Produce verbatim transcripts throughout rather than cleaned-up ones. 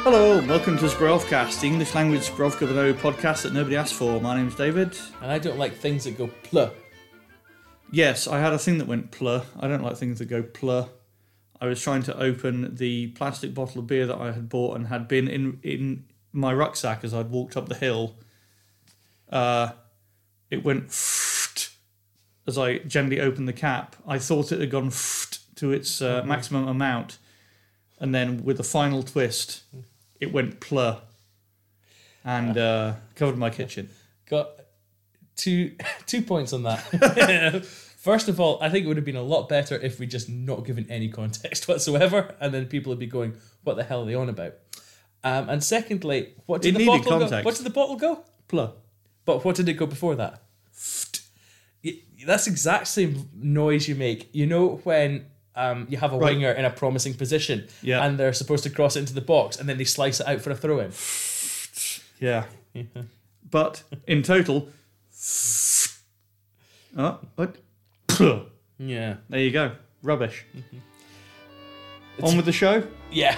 Hello, welcome to Zbrojovcast, the English language Zbrojovka Brno podcast that nobody asked for. My name's David. And I don't like things that go pluh. Yes, I had a thing that went pluh. I don't like things that go pluh. I was trying to open the plastic bottle of beer that I had bought and had been in, in my rucksack as I'd walked up the hill. Uh, it went as I gently opened the cap. I thought it had gone to its uh, mm-hmm. maximum amount. And then with a final twist, it went pluh and uh, covered my kitchen. Got two two points on that. First of all, I think it would have been a lot better if we just not given any context whatsoever, and then people would be going, "What the hell are they on about?" Um, and secondly, what did it the bottle context. go? What did the bottle go? Pluh. But what did it go before that? That's the exact same noise you make. You know when um, you have a right. winger in a promising position, yeah. and they're supposed to cross it into the box, and then they slice it out for a throw-in. Yeah. yeah. But in total, oh, what? Yeah. There you go. Rubbish. Mm-hmm. On with the show? Yeah.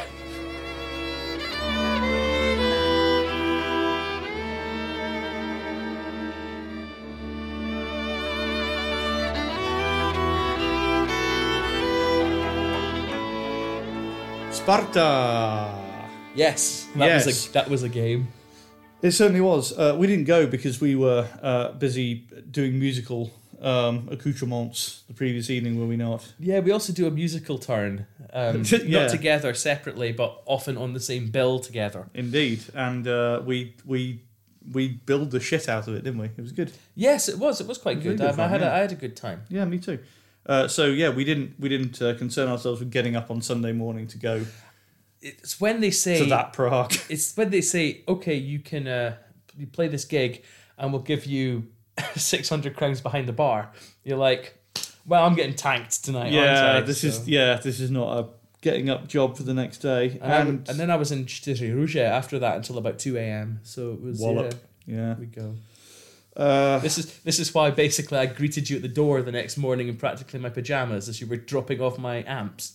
Sparta. Yes. That yes. was a that was a game. It certainly was. Uh, we didn't go because we were uh, busy doing musical um, accoutrements the previous evening, were we not? Yeah, we also do a musical turn. Um, yeah. Not together separately, but often on the same bill together. Indeed. And uh, we we we billed the shit out of it, didn't we? It was good. Yes, it was. It was quite it was good. really good um, fun, I had yeah. a, I had a good time. Yeah, me too. Uh, so yeah, we didn't we didn't uh, concern ourselves with getting up on Sunday morning to go. It's when they say to that Prague. It's when they say, okay, you can uh, you play this gig, and we'll give you six hundred crowns behind the bar. You're like, well, I'm getting tanked tonight. Yeah, aren't I? this so. is yeah, this is not a getting up job for the next day. And, and, and then I was in Čtyři Růže after that until about two a.m. So it was wallop. Yeah, yeah. we go. Uh, this is this is why basically I greeted you at the door the next morning in practically my pajamas as you were dropping off my amps.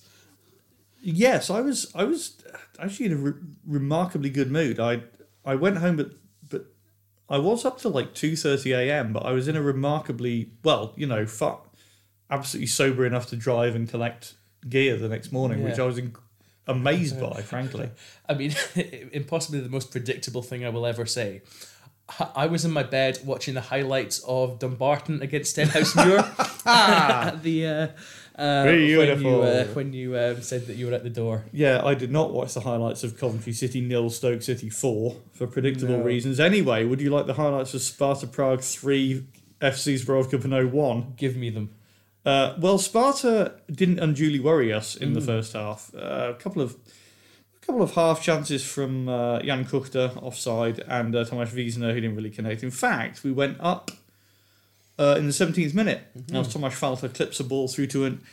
Yes, I was. I was actually in a re- remarkably good mood. I I went home, but but I was up till like two thirty a.m. But I was in a remarkably well, you know, fu- absolutely sober enough to drive and collect gear the next morning, Yeah. which I was in- amazed by, frankly. I mean, impossibly the most predictable thing I will ever say. I was in my bed watching the highlights of Dumbarton against Stenhousemuir at the uh, uh, Beautiful. when you, uh, when you um, said that you were at the door. Yeah, I did not watch the highlights of Coventry City nil, Stoke City four for predictable No. reasons. Anyway, would you like the highlights of Sparta Prague three, F C Zbrojovka Brno one? Give me them. Uh, well, Sparta didn't unduly worry us in mm. the first half. Uh, a couple of a couple of half chances from uh, Jan Kuchter offside and uh, Tomáš Wiesner who didn't really connect. In fact, we went up uh, in the seventeenth minute. Mm-hmm. As Tomáš Falta clips a ball through to an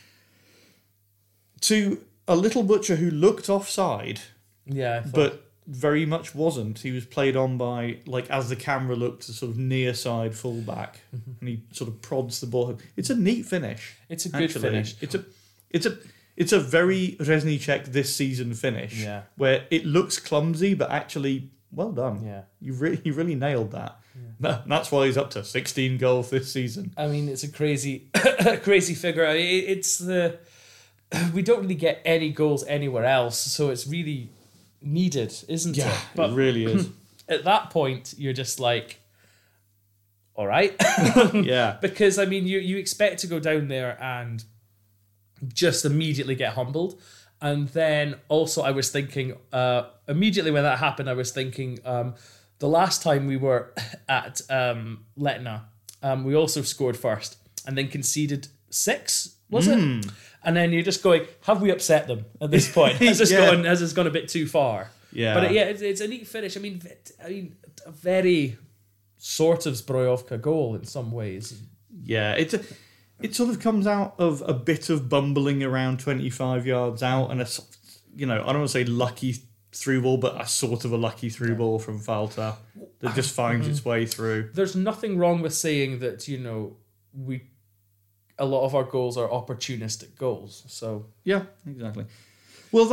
to a little butcher who looked offside. Yeah, I thought. But very much wasn't. He was played on by, like, as the camera looked, a sort of near side fullback, mm-hmm. and he sort of prods the ball. It's a neat finish. It's a good actually. finish. It's a, it's a, it's a very Reznicek this season finish. Yeah. Where it looks clumsy, but actually, well done. Yeah. You really, you really nailed that. Yeah. That's why he's up to sixteen goals this season. I mean, it's a crazy, crazy figure. I mean, it's the we don't really get any goals anywhere else, so it's really needed, isn't yeah, it? But it really is. At that point, you're just like, all right. Yeah. Because, I mean, you, you expect to go down there and just immediately get humbled. And then also I was thinking, uh, immediately when that happened, I was thinking um, the last time we were at um, Letna, um, we also scored first and then conceded six, was mm. it? And then you're just going, have we upset them at this point? Has this yeah. gone? Has this gone a bit too far? Yeah. But it, yeah, it's, it's a neat finish. I mean, I mean, a very sort of Zbrojovka goal in some ways. Yeah, it's a, it sort of comes out of a bit of bumbling around twenty-five yards out, and a, you know, I don't want to say lucky through ball, but a sort of a lucky through yeah. ball from Falta that just finds mm-hmm. its way through. There's nothing wrong with saying that, you know, we. A lot of our goals are opportunistic goals. So yeah, exactly. Well, that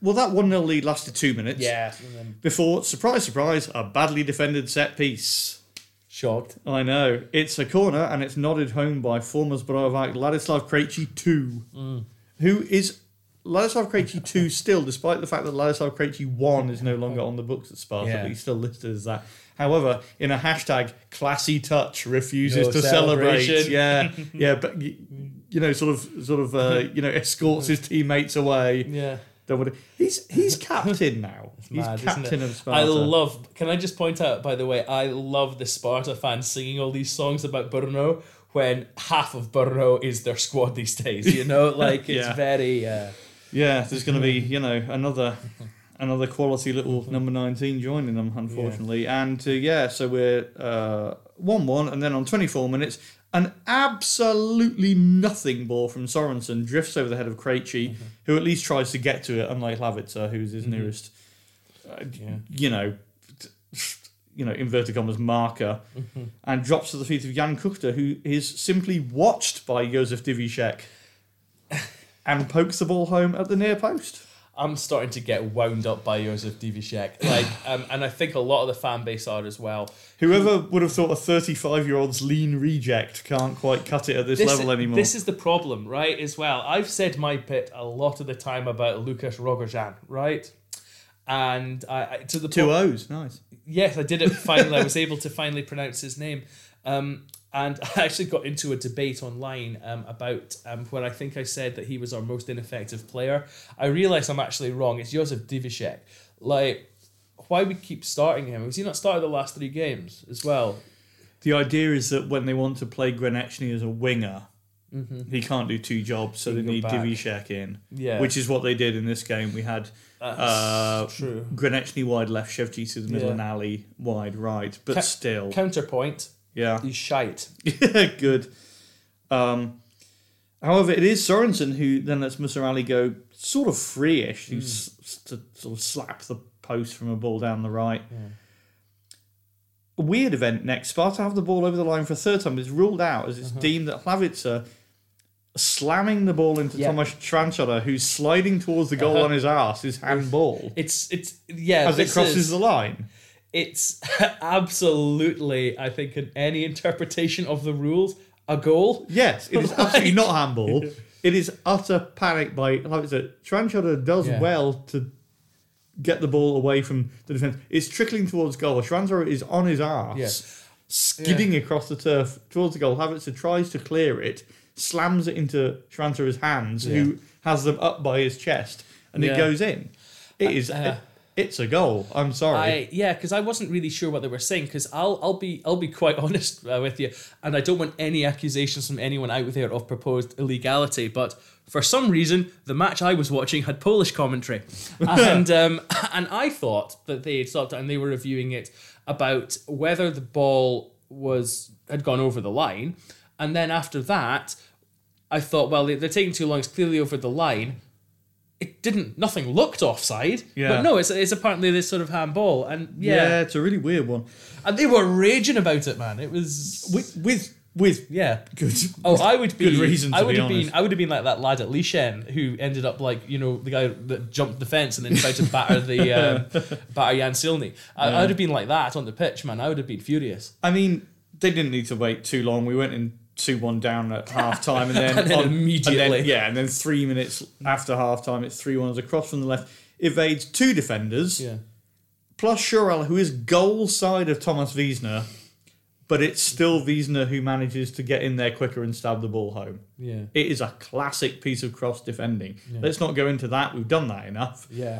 Well, that one nil lead lasted two minutes. Yeah. And then Before, surprise, surprise, a badly defended set piece. shocked. I know. It's a corner and it's nodded home by former Zbrojovak Ladislav Krejci two, Mm. who is Ladislav Krejci two still, despite the fact that Ladislav Krejci one is no longer on the books at Sparta, Yeah. but he's still listed as that. However, in a hashtag, classy touch refuses No to celebrate. celebration. Yeah, yeah, but y- you know, sort of, sort of, uh, you know, escorts his teammates away. Yeah. Don't want to- He's he's captain now. He's Mad, isn't it? captain of Sparta. I love. Can I just point out, by the way, I love the Sparta fans singing all these songs about Brno when half of Brno is their squad these days. You know, like it's Yeah. very. Uh, Yeah, there's going to be, you know, another another quality little number nineteen joining them, unfortunately. And uh, yeah, so we're uh, one one, and then on twenty-four minutes, an absolutely nothing ball from Sorensen drifts over the head of Krejci, Mm-hmm. who at least tries to get to it, unlike Lavica, who's his nearest, uh, Yeah. you know, you know, inverted commas marker, Mm-hmm. and drops to the feet of Jan Kuchta, who is simply watched by Josef Divicek and pokes the ball home at the near post. I'm starting to get wound up by Josef Divicek, like, um, and I think a lot of the fan base are as well. Whoever would have thought a thirty-five-year-old's lean reject can't quite cut it at this, level is, anymore. This is the problem, right? As well, I've said my bit a lot of the time about Lukas Rogozan, right? And I, I to the Two po- O's, nice. Yes, I did it finally. I was able to finally pronounce his name. Um, and I actually got into a debate online um, about um, where I think I said that he was our most ineffective player. I realise I'm actually wrong. It's Josef Divicek. Like, why we keep starting him? Has he not started the last three games as well? The idea is that when they want to play Grenechny as a winger, he can't do two jobs, so He they can go need back. Divicek in. Yeah. Which is what they did in this game. We had That's uh, true. Grenechny wide left, Shevchi through the middle, Yeah. and Ali wide right. But Ca- still, Counterpoint, yeah. he's shite. Good. Um, however, it is Sorensen who then lets Musa Ali go sort of free-ish Hmm. to, s- to sort of slap the post from a ball down the right. A weird event next. Sparta have the ball over the line for a third time. It's ruled out as it's Uh-huh. deemed that Hlavica slamming the ball into Yeah. Tomasz Tranchara, who's sliding towards the goal Uh-huh. on his arse, is handball It's, it's yeah. as it this crosses is- the line. It's absolutely, I think, in any interpretation of the rules, a goal. Yes, it is absolutely Like- not handball. It is utter panic by Hlavica. Tranchara does Yeah. well to get the ball away from the defence. It's trickling towards goal. Tranchara is on his arse, Yeah. skidding across the turf towards the goal. Hlavica tries to clear it, slams it into Tranchara's hands, who has them up by his chest, and Yeah. it goes in. It is. Uh, it's a goal. I'm sorry. I yeah, because I wasn't really sure what they were saying. Because I'll I'll be I'll be quite honest uh, with you, and I don't want any accusations from anyone out there of proposed illegality. But for some reason, the match I was watching had Polish commentary, and um, and I thought that they had stopped it and they were reviewing it about whether the ball was had gone over the line, and then after that, I thought, well, they- they're taking too long. It's clearly over the line. It didn't. Nothing looked offside. Yeah. But no, it's it's apparently this sort of handball, and yeah. yeah, it's a really weird one. and they were raging about it, man. It was With with with yeah. good. Oh, I would be. Good reason, I to would be have honest. been. I would have been like that lad at Lishen who ended up like you know the guy that jumped the fence and then tried to batter the um, batter Jan Silny. I, I would have been like that on the pitch, man. I would have been furious. I mean, they didn't need to wait too long. We went in two one down at half time, and then, And then on- immediately. and then- yeah, and then three minutes after half time, it's three one as a cross from the left evades two defenders Yeah. plus Shurel, who is goal side of Thomas Wiesner, but it's still Wiesner who manages to get in there quicker and stab the ball home. Yeah. It is a classic piece of cross defending. Let's not go into that. We've done that enough. Yeah.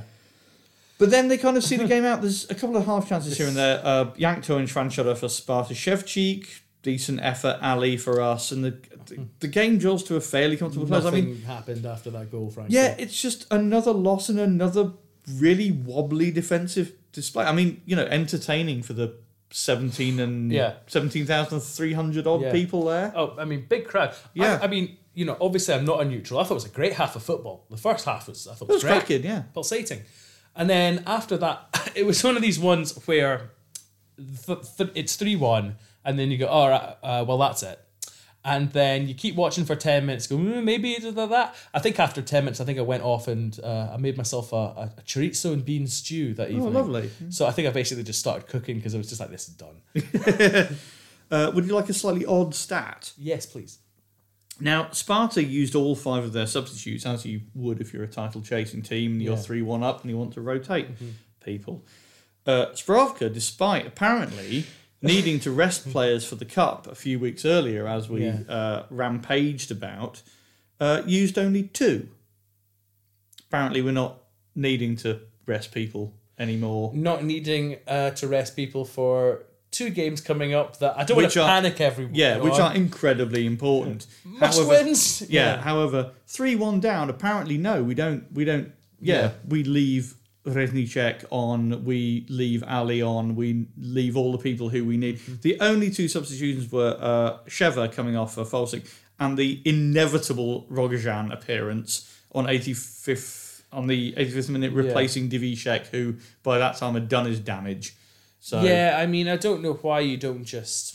But then they kind of see the game out. There's a couple of half chances here and there. Uh, Yankto and Tranchara for Sparta. Shevchik, decent effort. Ali for us. And the the, the game draws to a fairly comfortable close. I Nothing mean, happened after that goal, frankly. yeah, it's just another loss and another really wobbly defensive display. I mean, you know, entertaining for the seventeen and Yeah. seventeen thousand three hundred odd Yeah. people there. Oh, I mean, big crowd. Yeah. I, I mean, you know, obviously I'm not a neutral. I thought it was a great half of football. The first half was, I thought It was, was great. cracking, yeah. Pulsating. And then after that, it was one of these ones where th- th- it's three one, and then you go, all right, uh, well, that's it. And then you keep watching for ten minutes, go, mm, maybe that, that. I think after ten minutes, I think I went off and uh, I made myself a, a, a chorizo and bean stew that evening. Oh, lovely. So I think I basically just started cooking because I was just like, this is done. uh, would you like a slightly odd stat? Yes, please. Now, Sparta used all five of their substitutes, as you would if you're a title-chasing team, and you're Yeah. three one up and you want to rotate mm-hmm. people. Uh, Spravka, despite apparently needing to rest players for the Cup a few weeks earlier, as we Yeah. uh, rampaged about, uh, used only two. Apparently we're not needing to rest people anymore. Not needing uh, to rest people for two games coming up that I don't want Which to are- panic everyone. Yeah, which on. are incredibly important. Must However- wins. Yeah, however, three one down, apparently no, we don't, we don't, yeah, Yeah. we leave Reznicek on, we leave Ali on, we leave all the people who we need. Mm-hmm. The only two substitutions were uh, Sheva coming off for Folsik and the inevitable Rogojan appearance on eighty-fifth, on the eighty-fifth minute, replacing Divishek, who by that time had done his damage. So Yeah, I mean, I don't know why you don't just...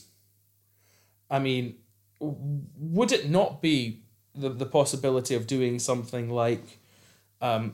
I mean, w- would it not be the, the possibility of doing something like... Um,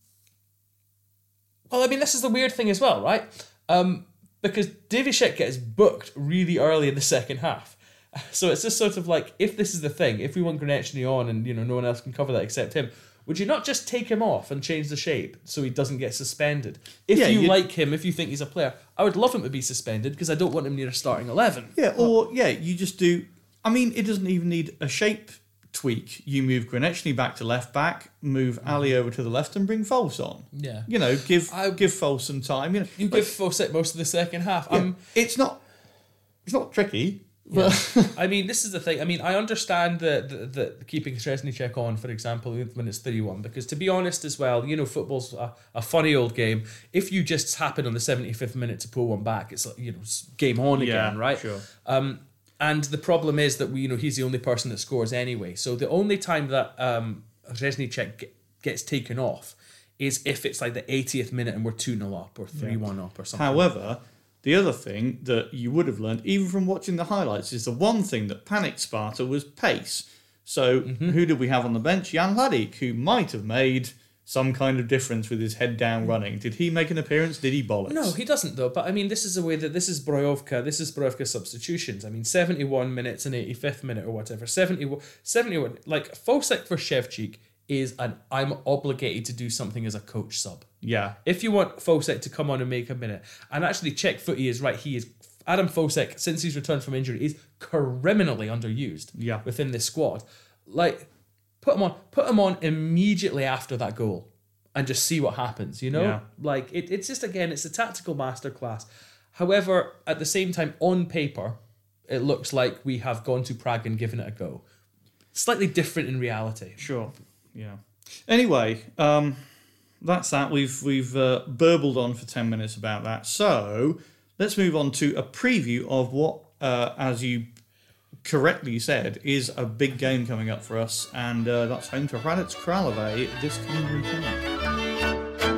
well, I mean, this is the weird thing as well, right? Um, because Divishek gets booked really early in the second half. So it's just sort of like, if this is the thing, if we want Granechny on and, you know, no one else can cover that except him, would you not just take him off and change the shape so he doesn't get suspended? If Yeah, you you'd- like him, if you think he's a player, I would love him to be suspended because I don't want him near a starting eleven. Yeah, or yeah, you just do. I mean, it doesn't even need a shape tweak. You move Granechny back to left back, move Ali over to the left, and bring Foles on. Yeah. You know, give I- give Foles some time. You know, You like, give Fawcett most of the second half. yeah, Um, it's not it's not tricky. yeah. But I mean, this is the thing. I mean, I understand the, the, the, the keeping Reznicek on, for example, when it's thirty-one, because to be honest as well, you know, football's a, a funny old game. If you just happen on the seventy-fifth minute to pull one back, it's like, you know, it's game on again, right? Sure. Um, and the problem is that we, you know, he's the only person that scores anyway. So the only time that um, Reznicek ge- gets taken off is if it's like the eightieth minute and we're two nil up or three one up or something. However, the other thing that you would have learned, even from watching the highlights, is the one thing that panicked Sparta was pace. So Mm-hmm. who did we have on the bench? Jan Ladik, who might have made some kind of difference with his head down running. Did he make an appearance? Did he bollocks? No, he doesn't though. But I mean, this is the way that this is Brojovka. This is Brojovka substitutions. I mean, seventy-one minutes and eighty-fifth minute or whatever. seventy-one, seventy-one like Fosek for Shevchik is an I'm obligated to do something as a coach sub. Yeah. If you want Fosek to come on and make a minute, and actually check footy is right, he is Adam Fosek, since he's returned from injury, is criminally underused Yeah. within this squad. Like, put him on, put him on immediately after that goal, and just see what happens. You know, Yeah. like it, it's just again, it's a tactical masterclass. However, at the same time, on paper, it looks like we have gone to Prague and given it a go. Slightly different in reality. Sure. Yeah. Anyway, um, that's that. We've we've uh, burbled on for ten minutes about that. So let's move on to a preview of what, uh, as you correctly said, is a big game coming up for us, and uh, that's home to Hradec Králové this coming weekend.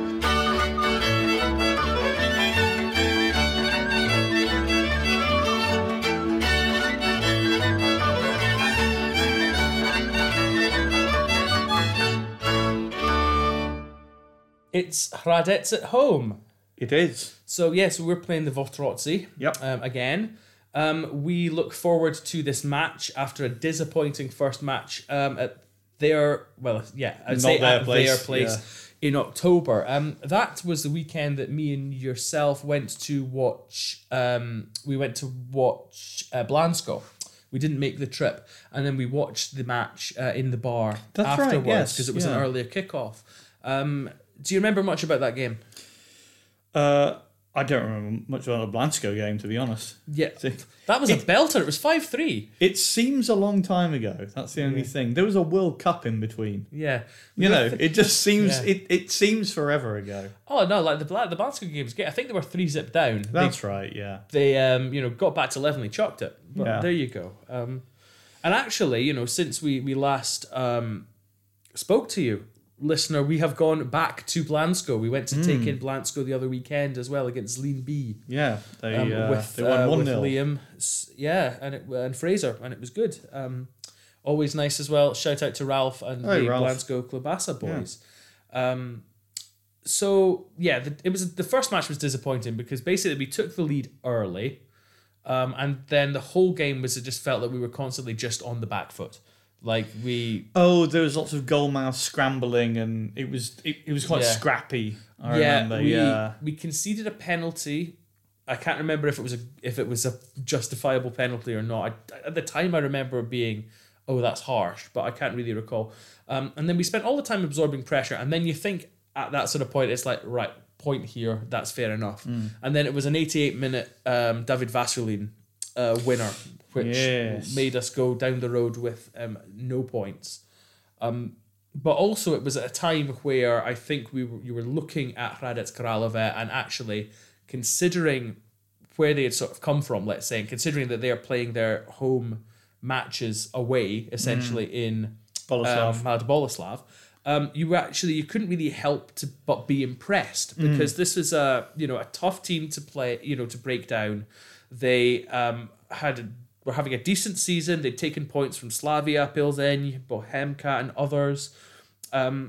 It's Hradec at home. It is. So yes, we're playing the Votrotsi Yep. um, again. Um, we look forward to this match after a disappointing first match um, at their well, yeah, I'd Not say their at place, their place in October. Um, that was the weekend that me and yourself went to watch. Um, we went to watch uh, Blansko. We didn't make the trip, and then we watched the match uh, in the bar That's right, afterwards yes, because it was an yeah. earlier kickoff. Um, do you remember much about that game? Uh, I don't remember much about the Blansko game, to be honest. Yeah, that was a It- belter. It was five three. It seems a long time ago. That's the only thing. There was a World Cup in between. Yeah, You know, it just seems Yeah. it, it seems forever ago. Oh no, like the Bla- the Blansko game was great. I think they were three zip down. That's right. Yeah. They, they um you know got back to eleven, they chucked it. But Yeah. there you go. Um, and actually, you know, since we we last um spoke to you, listener, we have gone back to Blansko. We went to Mm. take in Blansko the other weekend as well against Lean B. Yeah, they Um, uh, with they won uh, one with nil. Liam, S- yeah, and it, and Fraser, and it was good. Um, always nice as well. Shout out to Ralph and Hey, the Ralph. Blansko Klobasa boys. Um, so yeah, the, it was the first match was disappointing because basically we took the lead early, um, and then the whole game was it just felt that we were constantly just on the back foot. Like we, Oh, there was lots of goalmouth scrambling, and it was it, it was quite Yeah. scrappy. I yeah, remember. we yeah, we conceded a penalty. I can't remember if it was a if it was a justifiable penalty or not. I, at the time, I remember being, oh, that's harsh, but I can't really recall. Um, and then we spent all the time absorbing pressure, and then you think at that sort of point, it's like right point here, that's fair enough. Mm. And then it was an eighty-eight minute um, David Vasulin uh, winner, which Yes. made us go down the road with um, no points. Um, but also, it was at a time where I think we were, you were looking at Hradec Kralove and actually considering where they had sort of come from, let's say, and considering that they are playing their home matches away, essentially in Boleslav. um, Mlada Boleslav, um, you were actually you couldn't really help to but be impressed because this was a you know a tough team to play, you know, to break down. They um, had were having a decent season. They'd taken points from Slavia, Pilsen, Bohemka, and others. Um,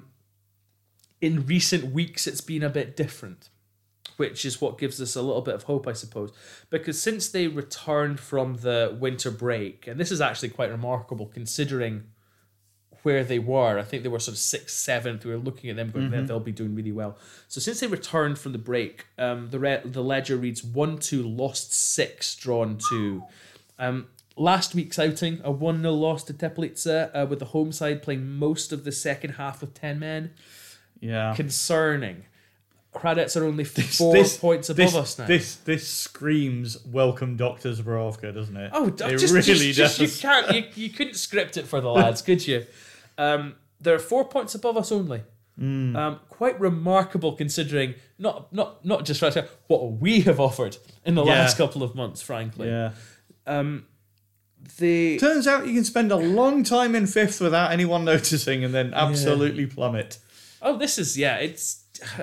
in recent weeks, it's been a bit different, which is what gives us a little bit of hope, I suppose. Because since they returned from the winter break, and this is actually quite remarkable considering where they were. I think they were sort of sixth, seventh. We were looking at them going, Mm-hmm. they'll be doing really well. So since they returned from the break, um, the re- the ledger reads one two, lost six, drawn two. Um, last week's outing, a one nil loss to Teplice, uh, with the home side playing most of the second half with ten men. yeah. Concerning. Hradec are only four points above this, us now. This this screams welcome Doctor Zborovka, doesn't it? Oh, it just, really just, just, does. you can't. You, you couldn't script it for the lads, could you? Um, they're four points above us only. Mm. Um, quite remarkable considering not not not just right what we have offered in the Yeah. last couple of months, frankly. Yeah. Um, the Turns out you can spend a long time in fifth without anyone noticing, and then absolutely plummet. oh, this is yeah, it's.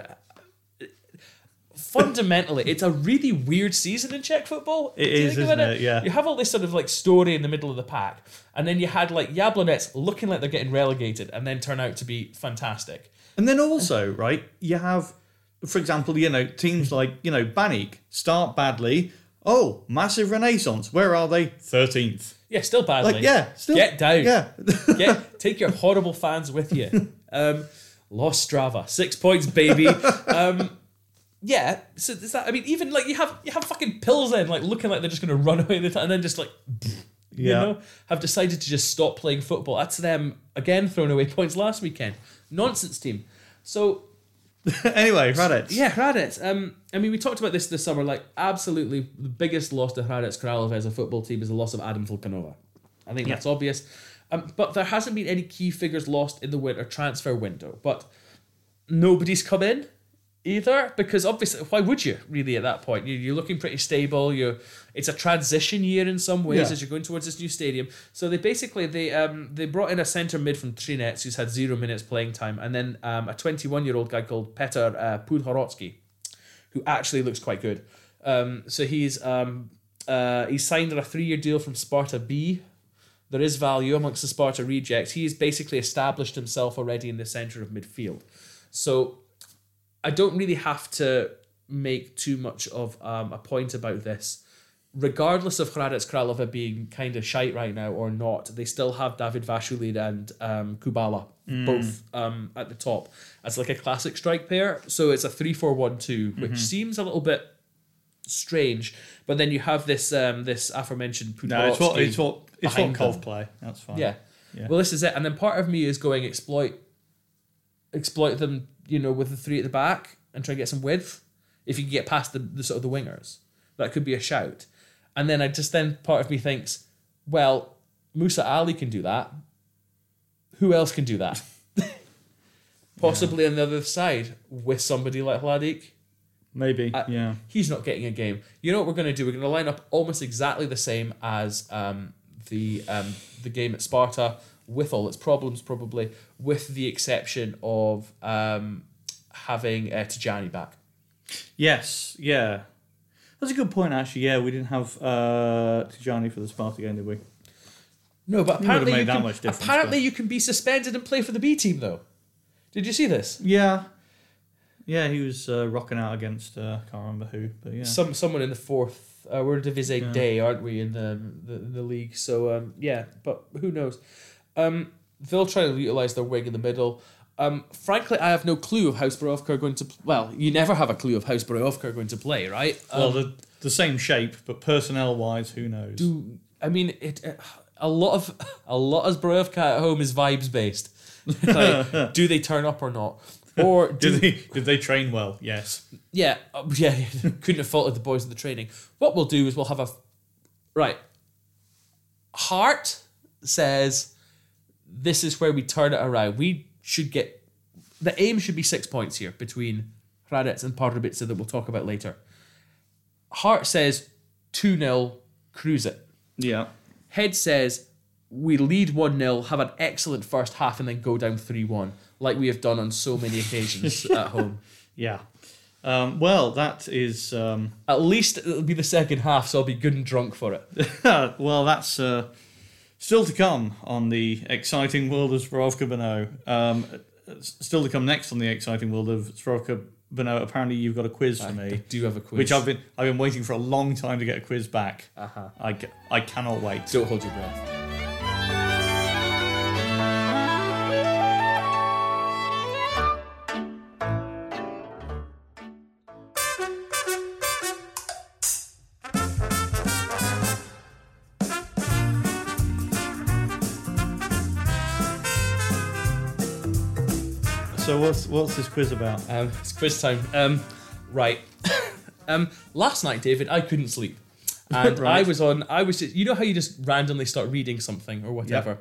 Fundamentally, it's a really weird season in Czech football. It Do you is, think about isn't it? Yeah. You have all this sort of like story in the middle of the pack, and then you had like Jablonec looking like they're getting relegated, and then turn out to be fantastic. And then also, right, you have, for example, you know, teams like, you know, Banik start badly. Oh, massive renaissance. Where are they? thirteenth. Yeah, still badly. Like, yeah, still. Get down. Yeah. Get take your horrible fans with you. Um, lost Strava, six points, baby. Um, yeah. So is that? I mean, even like you have you have fucking Pilsen like looking like they're just going to run away the time, and then just like you Yeah. know have decided to just stop playing football. That's them again throwing away points last weekend. Nonsense team. So Anyway, Hradec. yeah, Hradec. Um, I mean, we talked about this this summer. Like, absolutely, the biggest loss to Hradec Kralove as a football team is the loss of Adam Vulkanova. I think Yeah. that's obvious. Um, but there hasn't been any key figures lost in the winter transfer window. But nobody's come in either, because obviously, why would you really at that point? You- You're looking pretty stable. You, it's a transition year in some ways Yeah. as you're going towards this new stadium. So they basically they um they brought in a centre mid from Trinec who's had zero minutes playing time, and then um a twenty-one year old guy called Petr uh, Podhorotsky, who actually looks quite good. Um, so he's um uh he's signed on a three year deal from Sparta B. There is value amongst the Sparta rejects. He's basically established himself already in the centre of midfield. So I don't really have to make too much of um, a point about this. Regardless of Hradec Kralove being kind of shite right now or not, they still have David Vasulin and um, Kubala both um, at the top as like a classic strike pair. So it's a three four one two, which seems a little bit strange. But then you have this um, this aforementioned Podhorotsky. No, it's what it's what it's what behind Cov them. play. That's fine. Yeah. Yeah. Well, this is it. And then part of me is going exploit exploit them, you know, with the three at the back and try and get some width. If you can get past the, the sort of the wingers. That could be a shout. And then I just then part of me thinks, well, Musa Ali can do that. Who else can do that? Possibly on the other side with somebody like Hladik. Maybe. I- yeah. He's not getting a game. You know what we're going to do? We're going to line up almost exactly the same as um, the um, the game at Sparta. with all its problems, probably, with the exception of um, having uh, Tijani back. Yes, yeah. That's a good point, actually. Yeah, we didn't have uh, Tijani for the Sparta game, did we? No, but apparently, made you that can, much difference, apparently but- you can be suspended and play for the B team, though. Did you see this? Yeah. Yeah, he was uh, rocking out against, uh, I can't remember who, but yeah. Some Someone in the fourth, uh, we're Divise Yeah. Day, aren't we, in the the, the league? So, um, yeah, but who knows? Um, they'll try to utilise their wing in the middle. Um, frankly, I have no clue of how Zbrojovka are going to... Pl- well, you never have a clue of how Zbrojovka are going to play, right? Um, Well, the, the same shape, but personnel-wise, who knows? do I mean it? Uh, a lot of a lot of Zbrojovka at home is vibes based. Like, do they turn up or not? Or do Did they, did they train well? Yes. yeah, uh, yeah, couldn't have faulted the boys in the training. What we'll do is we'll have a right. Hart says this is where we turn it around. We should get the aim should be six points here between Hradec and Pardubice that we'll talk about later. Hart says two nil, cruise it. Yeah. Head says we lead one nil, have an excellent first half, and then go down three one, like we have done on so many occasions at home. Yeah. Um, well, that is... Um, At least it'll be the second half, so I'll be good and drunk for it. well, that's uh, still to come on the exciting world of Zbrojovka Brno. Um, still to come next on the exciting world of Zbrojovka Brno. Apparently, you've got a quiz for I me, do have a quiz. which I've been I've been waiting for a long time to get a quiz back. Uh-huh. I, ca- I cannot wait. Don't hold your breath. So what's what's this quiz about? Um, it's quiz time. Um, right. um, last night, David, I couldn't sleep, and Right. I was on. I was. You know how you just randomly start reading something or whatever.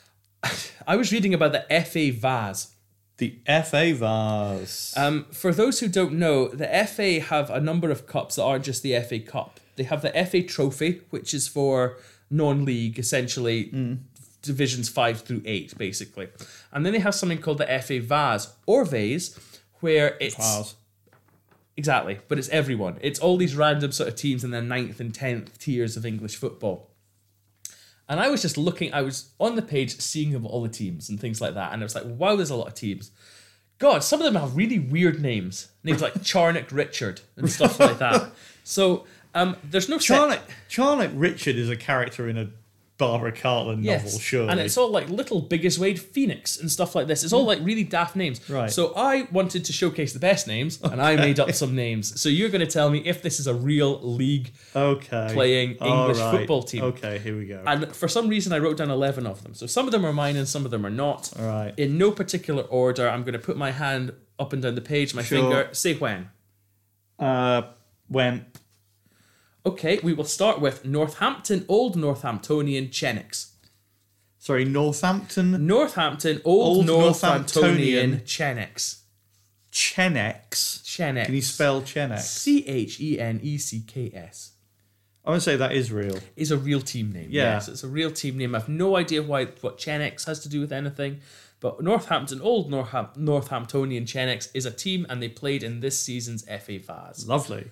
I was reading about the F A Vase. The F A Vase. Um, for those who don't know, the F A have a number of cups that aren't just the F A Cup. They have the F A Trophy, which is for non-league, essentially divisions five through eight, basically. And then they have something called the F A Vase, or Vase, where it's... Vase. Exactly, but it's everyone. It's all these random sort of teams in the ninth and tenth tiers of English football. And I was just looking, I was on the page seeing of all the teams and things like that, and I was like, wow, there's a lot of teams. God, some of them have really weird names. Names like Charnock Richard and stuff like that. So um, there's no set- Charnock, Charnock Richard is a character in a Barbara Cartland novel, surely. And it's all like Little Biggest Wade Phoenix and stuff like this. It's all like really daft names. Right. So I wanted to showcase the best names, and I made up some names. So you're going to tell me if this is a real league okay. playing All English right. football team. Okay, here we go. And for some reason, I wrote down eleven of them. So some of them are mine and some of them are not. All right. In no particular order, I'm going to put my hand up and down the page, my Sure. finger, say when. Uh, when Okay, we will start with Northampton Old Northamptonian Chenix. sorry, Northampton Northampton Old, Old Northamptonian Northamptonian Chenix. Chenex. Chenix. Can you spell Chenex? C H E N E C K S. I would say that is real. Is a real team name. Yeah. Yes, it's a real team name. I have no idea why what Chenix has to do with anything, but Northampton Old Northam- Northamptonian Chenix is a team, and they played in this season's F A Vase. Lovely.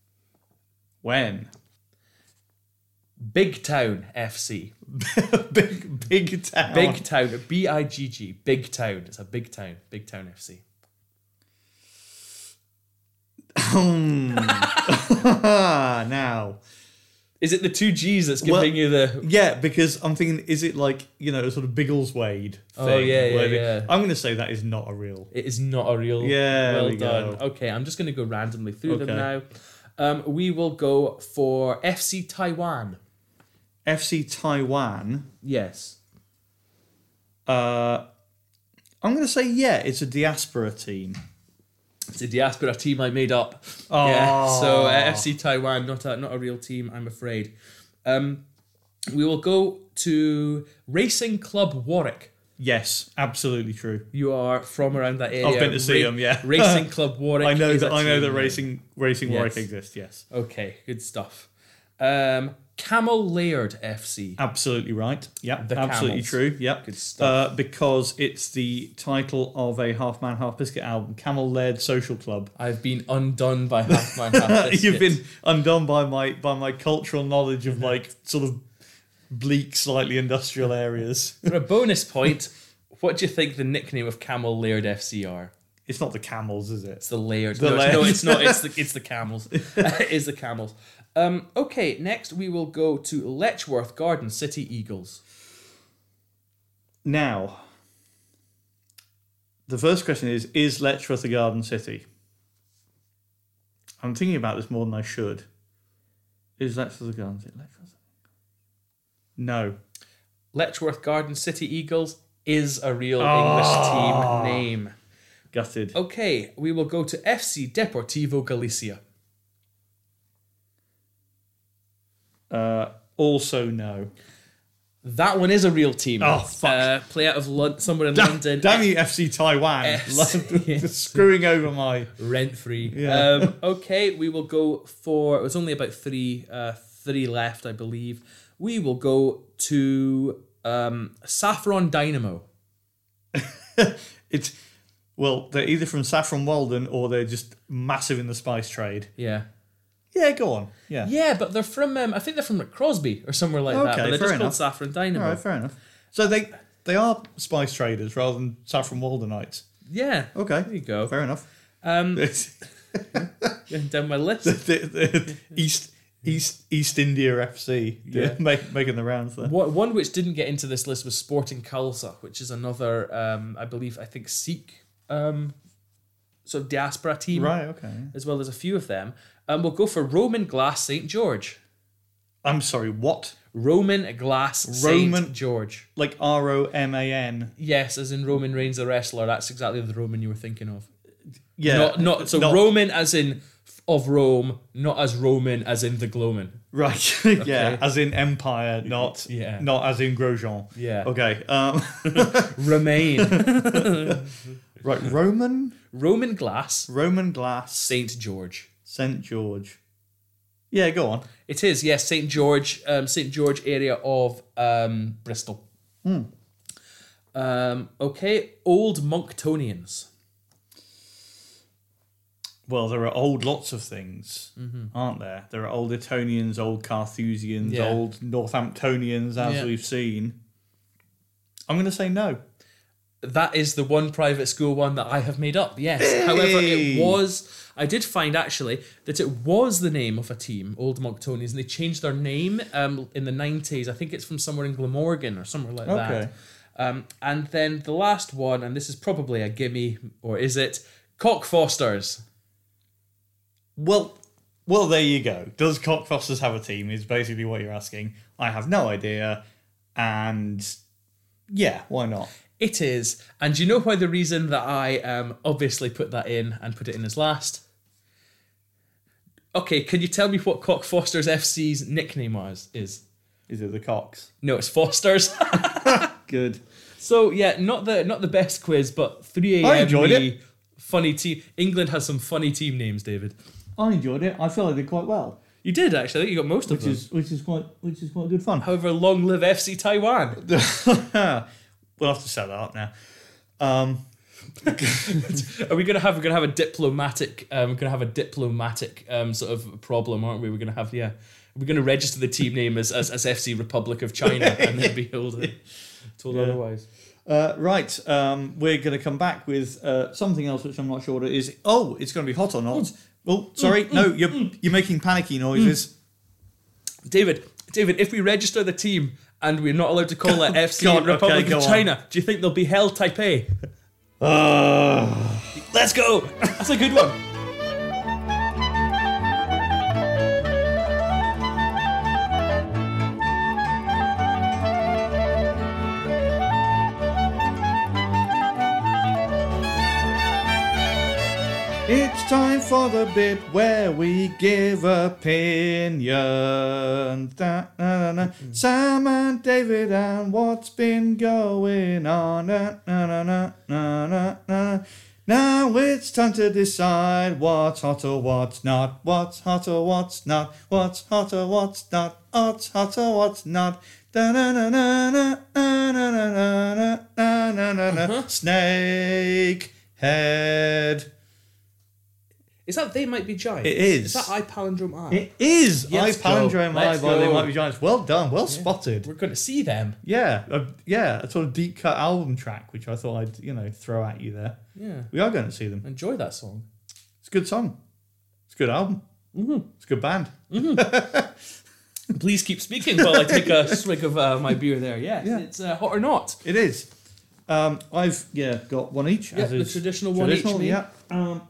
When? Big Town F C. big, big town. Big Town. B I G G. Big Town. It's a big town. Big Town F C. now. Is it the two G's that's giving Well, you the... Yeah, because I'm thinking, is it like, you know, a sort of Biggleswade thing? Oh, yeah, yeah, where they- yeah. I'm going to say that is not a real. It is not a real... Yeah, there Well we done. go. Okay, I'm just going to go randomly through them Okay. now. Um, we will go for F C Taiwan. F C Taiwan. Yes. Uh, I'm going to say, yeah, it's a diaspora team. It's a diaspora team I made up. Oh. Yeah. So uh, F C Taiwan, not a not a real team, I'm afraid. Um, we will go to Racing Club Warwick. Yes, absolutely true. You are from around that area. I've been to see them, yeah. Racing Club Warwick. I know is that a I know team that name. racing racing Yes. Warwick exists. Yes. Okay, good stuff. Um, Camel Laird F C. Absolutely right. Yeah, The absolutely Camels. true. Yeah, Good stuff. Uh, because it's the title of a Half Man Half Biscuit album, Camel Laird Social Club. I've been undone by Half Man Half Biscuit. You've been undone by my by my cultural knowledge of like sort of bleak, slightly industrial areas. For a bonus point, what do you think the nickname of Camel Laird F C are? It's not the Camels, is it? It's the Laird. The no, Laird. no, it's not. It's the it's the Camels. It is the Camels. Um, okay, next we will go to Letchworth Garden City Eagles. Now, the first question is: Is Letchworth a garden city? I'm thinking about this more than I should. Is Letchworth a garden city? Letchworth. No. Letchworth Garden City Eagles is a real Oh. English team name. Gutted. Okay, we will go to F C Deportivo Galicia. Uh, also no. That one is a real team. Oh, fuck. Uh, play out of Lon- somewhere in Damn, London. damn you, F C Taiwan. F C Like, screwing over my... Rent free. Yeah. Um, okay, we will go for. It was only about three, uh, three left, I believe. We will go to um, Saffron Dynamo. It's... Well, they're either from Saffron Walden or they're just massive in the spice trade. Yeah. Yeah, go on. Yeah. Yeah, but they're from. Um, I think they're from Crosby or somewhere like that. Okay, But they're fair just enough. called Saffron Dynamo. All right, fair enough. So they they are spice traders rather than Saffron Waldenites. Yeah. Okay. There you go. Fair enough. Um, It's getting down my list. the, the East East East India F C Yeah. make, making the rounds there. One one which didn't get into this list was Sporting Khalsa, which is another, um, I believe, I think Sikh um, sort of diaspora team, Right, okay. as well as a few of them. Um, we'll go for Roman Glass Saint George. I'm sorry, what? Roman Glass Roman- Saint George. Like R O M A N. Yes, as in Roman Reigns the wrestler. That's exactly the Roman you were thinking of. Yeah. Not, not so not- Roman as in of Rome, not as Roman as in the Gloman. Right. yeah, Okay. as in Empire, not Yeah. not as in Grosjean. Yeah. Okay. Um, Remain. right, Roman Roman Glass Roman Glass Saint George. Saint George. Yeah, go on. It is, yes, Saint George, um, Saint George area of um, Bristol. Hmm. Um, okay, Old Monktonians. Well, there are old lots of things, aren't there? There are old Etonians, old Carthusians, Yeah. old Northamptonians, as Yeah. we've seen. I'm going to say no. That is the one private school one that I have made up, yes. However, it was, I did find actually that it was the name of a team, Old Monktonians, and they changed their name um, in the nineties. I think it's from somewhere in Glamorgan or somewhere like Okay. that. Um, and then the last one, and this is probably a gimme, or is it? Cockfosters. Well, well, there you go. Does Cockfosters have a team? Is basically what you're asking. I have no idea, and yeah, why not? It is. And you know why the reason that I um, obviously put that in and put it in as last? Okay, can you tell me what Cockfosters F C's nickname was? Is? Is it the Cocks? No, it's Fosters. Good. So yeah, not the not the best quiz, but three A M. I enjoyed it. Funny team. England has some funny team names, David. I enjoyed it. I feel I did quite well, You did actually. I think you got most of which them. is which is quite which is quite good fun. However, long live F C Taiwan. We'll have to set that up now. Um, Are we gonna have? We're gonna have a diplomatic. Um, we're gonna have a diplomatic um, sort of problem, aren't we? We're gonna have yeah. We're gonna register the team name as as, as F C Republic of China, and then be told told Yeah. otherwise. uh, right, um, we're going to come back with uh, something else, which I'm not sure what it is. Oh, it's going to be hot or not? Oh, sorry, no, you're you're making panicky noises. David, David, if we register the team and we're not allowed to call it F C God, okay, Republic go of on. China, do you think they'll be held Taipei? Uh, Let's go. That's a good one. It's time for the bit where we give opinions. Da, na, na, na. Sam and David and what's been going on. Na, na, na, na, na, na, na. Now it's time to decide what's hot or what's not. What's hot or what's not. What's hot or what's not. What's hot or what's not. Da-na-na-na-na-na-na-na-na-na-na. Snake head. Is that They Might Be Giants? It is. Is that iPalindrome I? It is. Yes, I palindrome go. I Let's by They go. Might Be Giants. Well done. Well spotted. We're going to see them. Yeah, a, yeah, a sort of deep cut album track, which I thought I'd you know throw at you there. Yeah. We are going to see them. Enjoy that song. It's a good song. It's a good album. Mm-hmm. It's a good band. Please keep speaking while I take a swig of uh, my beer there. Yeah, Yeah. it's uh, hot or not. It is. Um, I've yeah got one each. Yeah, as the is traditional one each, traditional, mate. Yeah. Um,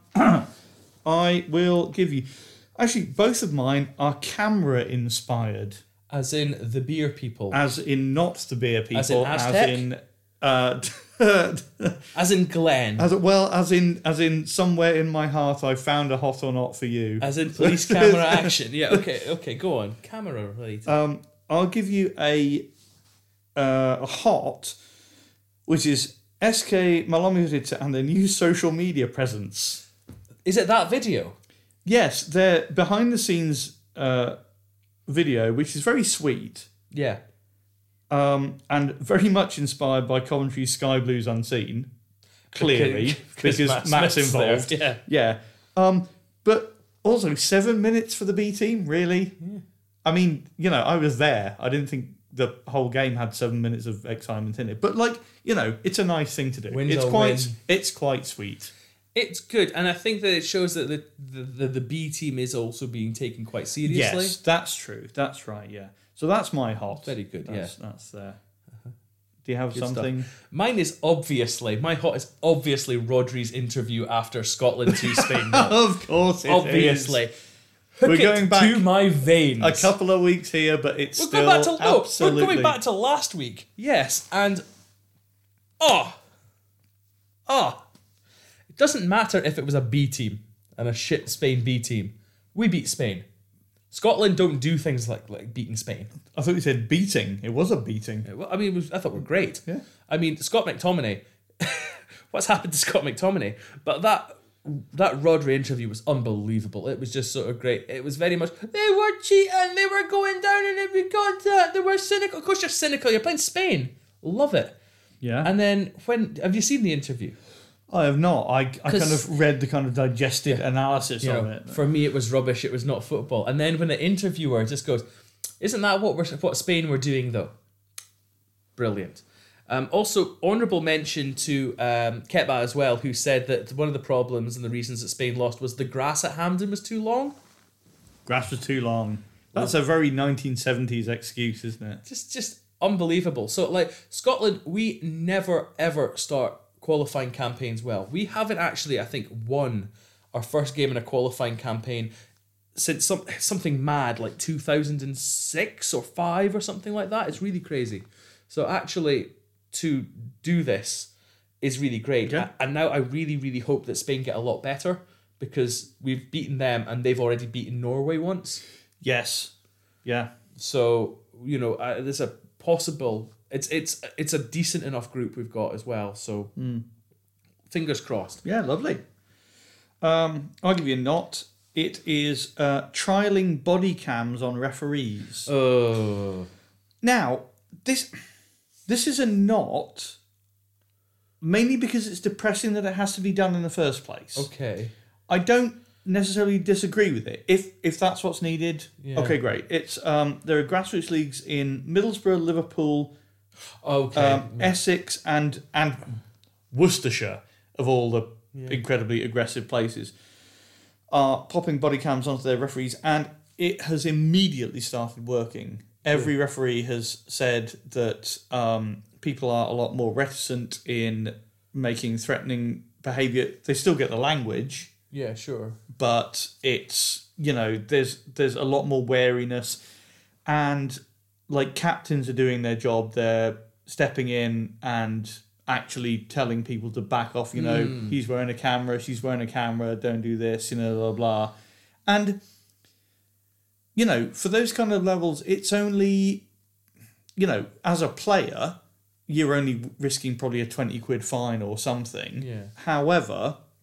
I will give you. Actually, both of mine are camera inspired, As in the beer people. as in not the beer people, As in Aztec? as in uh, As in Glenn. as well as in as in somewhere in my heart I found a hot or not for you. As in police camera action. Yeah, okay, okay, go on. Camera related. Um, I'll give you a uh, a hot, which is S K Malomirita and their new social media presence. Is it that video? Yes, their behind the scenes uh, video, which is very sweet, Yeah. um, and very much inspired by Coventry's Sky Blues Unseen. Clearly, because Matt Matt's Smith's involved. there, Yeah. Um, but also seven minutes for the B team, really? Yeah. I mean, you know, I was there. I didn't think the whole game had seven minutes of excitement in it. But like, you know, it's a nice thing to do. Wins it's or quite win. it's quite sweet. It's good, and I think that it shows that the, the, the, the B team is also being taken quite seriously. Yes, that's true. That's right, yeah. So that's my hot. Very good, that's, yeah. That's there. Do you have Good something? stuff. Mine is obviously, my hot is obviously Rodri's interview after Scotland to Spain. Of course it Obviously. is. Hook We're it going back to my veins. A couple of weeks here, but it's We're still going back to no, absolutely... we're going back to last week. Yes, and oh, oh, it doesn't matter if it was a B team and a shit Spain B team. We beat Spain. Scotland don't do things like like beating Spain. I thought you said beating. It was a beating. Well, I mean, it was, I thought we're great. Yeah. I mean, Scott McTominay. What's happened to Scott McTominay? But that that Rodri interview was unbelievable. It was just sort of great. It was very much they were cheating, they were going down in every contact, they were cynical. Of course, you're cynical. You're playing Spain. Love it. Yeah. And then when have you seen the interview? I have not. I, I kind 'Cause- of read the kind of digested analysis You of know, it. for me, it was rubbish. It was not football. And then when the interviewer just goes, "Isn't that what we're what Spain were doing though?" Brilliant. Um, also, honourable mention to um, Kepa as well, who said that one of the problems and the reasons that Spain lost was the grass at Hampden was too long. Grass was too long. That's a very nineteen seventies excuse, isn't it? Just, just unbelievable. So, like Scotland, we never ever start qualifying campaigns well. We haven't actually, I think, won our first game in a qualifying campaign since some something mad like two thousand six or five or something like that. It's really crazy. So actually, to do this is really great. Yeah. And now I really, really hope that Spain get a lot better because we've beaten them and they've already beaten Norway once. Yes. Yeah. So, you know, uh, there's a possible... It's it's it's a decent enough group we've got as well. So, fingers crossed. Yeah, lovely. Um, I'll give you a knot. It is uh, trialing body cams on referees. Oh. Now, this this is a knot mainly because it's depressing that it has to be done in the first place. Okay. I don't necessarily disagree with it. If if that's what's needed, Yeah. okay, great. It's um, there are grassroots leagues in Middlesbrough, Liverpool, Okay. um, Essex, and and Worcestershire, of all the incredibly aggressive places, are popping body cams onto their referees, and it has immediately started working. Every referee has said that um, people are a lot more reticent in making threatening behaviour. They still get the language, yeah, sure. but it's, you know, there's there's a lot more wariness, and like captains are doing their job. They're stepping in and actually telling people to back off. You know, Mm. he's wearing a camera, she's wearing a camera, don't do this, you know, blah blah. And you know, for those kind of levels, it's only, you know, as a player, you're only risking probably a twenty quid fine or something. Yeah. However,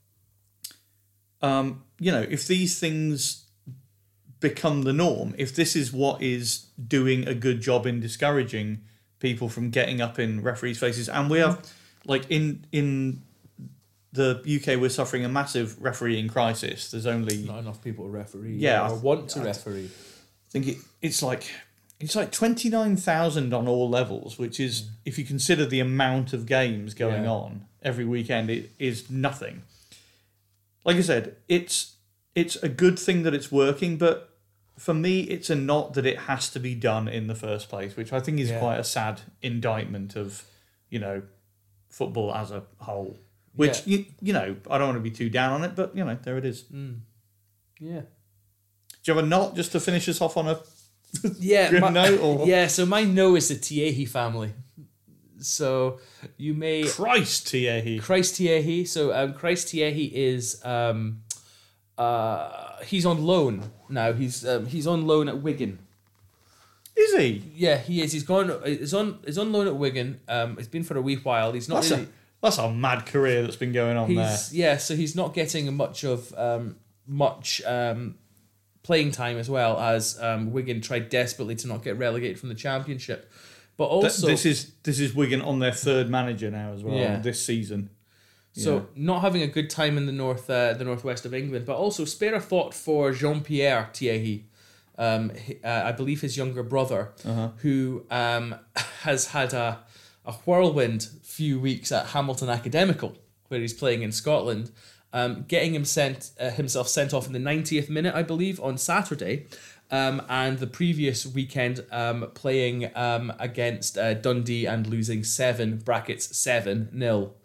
um, you know, if these things become the norm, if this is what is doing a good job in discouraging people from getting up in referees' faces, and we have, like, in in the U K, we're suffering a massive refereeing crisis. There's only Not enough people to referee. Yeah, or want to I- referee. I think it, it's like it's like twenty nine thousand on all levels, which is, if you consider the amount of games going Yeah. on every weekend, it is nothing. Like I said, it's it's a good thing that it's working, but for me, it's a not that it has to be done in the first place, which I think is Yeah. quite a sad indictment of, you know, football as a whole. Which Yeah. you you know, I don't want to be too down on it, but you know, there it is. Yeah. Do you have a not just to finish us off on a Yeah, Grim my, note, or- yeah. So my no is the Tiehi family. So you may Christ, Tiehi? Christ Tiehi. So um, Christ Tiehi is um, uh, he's on loan now. He's um, he's on loan at Wigan. Is he? Yeah, he is. He's gone. He's on. He's on loan at Wigan. Um, it's been for a wee while. He's not That's really. a that's a mad career that's been going on there. He's yeah. So he's not getting much of um, much um, playing time, as well as um, Wigan tried desperately to not get relegated from the Championship. But Th- also, this is this is Wigan on their third manager now as well Yeah. this season. so Yeah. not having a good time in the north, uh, the northwest of England. But also, spare a thought for Jean-Pierre Thierry. Um, he- uh, I believe his younger brother, Uh-huh. who um, has had a, a whirlwind few weeks at Hamilton Academical, where he's playing in Scotland, um, getting him sent uh, himself sent off in the ninetieth minute, I believe, on Saturday, um, and the previous weekend um, playing um, against uh, Dundee and losing seven brackets seven nil.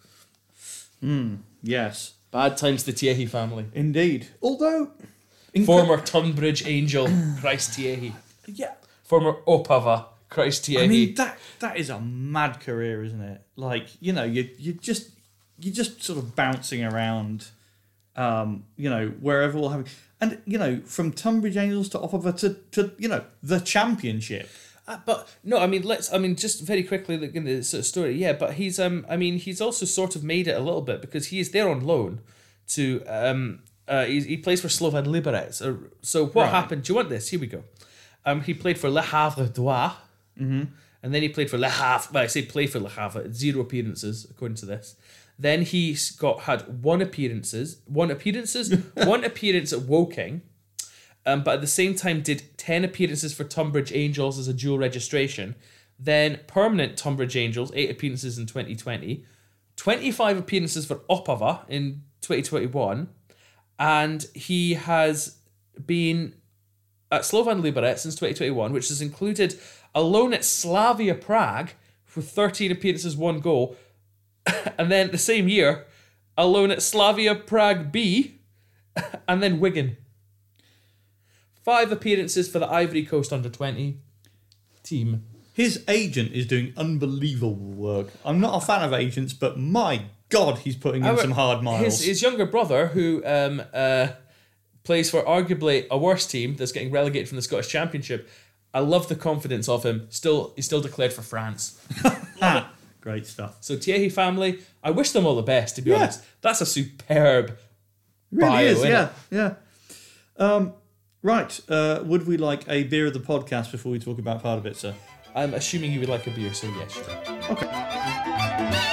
Yes, Bad times the Thierry family. indeed. Although, in Former Tunbridge Angel, Christ Thierry. yeah, Former Opava, Christ Thierry. I mean that that is a mad career, isn't it? Like, you know, you you just you're just sort of bouncing around, um, you know, wherever we'll have, and you know, from Tunbridge Angels to Opava to to you know the Championship. Uh, but no, I mean, let's. I mean, just very quickly, look into this sort of story. Yeah, but he's. Um, I mean, he's also sort of made it a little bit because he is there on loan to. Um, uh, he, he plays for Slovan Liberec. Uh, so what Right. happened? Do you want this? Here we go. Um, he played for Le Havre Dois, mm-hmm. and then he played for Le Havre. Well, I say played for Le Havre. Zero appearances according to this. Then he got had one appearances, one appearances, one appearance at Woking. Um, but at the same time did ten appearances for Tunbridge Angels as a dual registration, then permanent Tunbridge Angels, eight appearances in twenty twenty, twenty-five appearances for Opava in twenty twenty-one, and he has been at Slovan Liberec since twenty twenty-one, which has included a loan at Slavia Prague for thirteen appearances, one goal, and then the same year, a loan at Slavia Prague B, and then Wigan. Five appearances for the Ivory Coast under twenty team. His agent is doing unbelievable work. I'm not a fan of agents, but my God, he's putting in Our- some hard miles. His, his younger brother, who um, uh, plays for arguably a worse team that's getting relegated from the Scottish Championship, I love the confidence of him. Still, he's still declared for France. Ah, great stuff. So Thierry family, I wish them all the best. To be Yeah. honest, that's a superb. Really bio, is, innit? yeah, yeah. Um, right, uh, would we like a beer of the podcast before we talk about part of it, sir? I'm assuming you would like a beer, so yes, sure. Okay.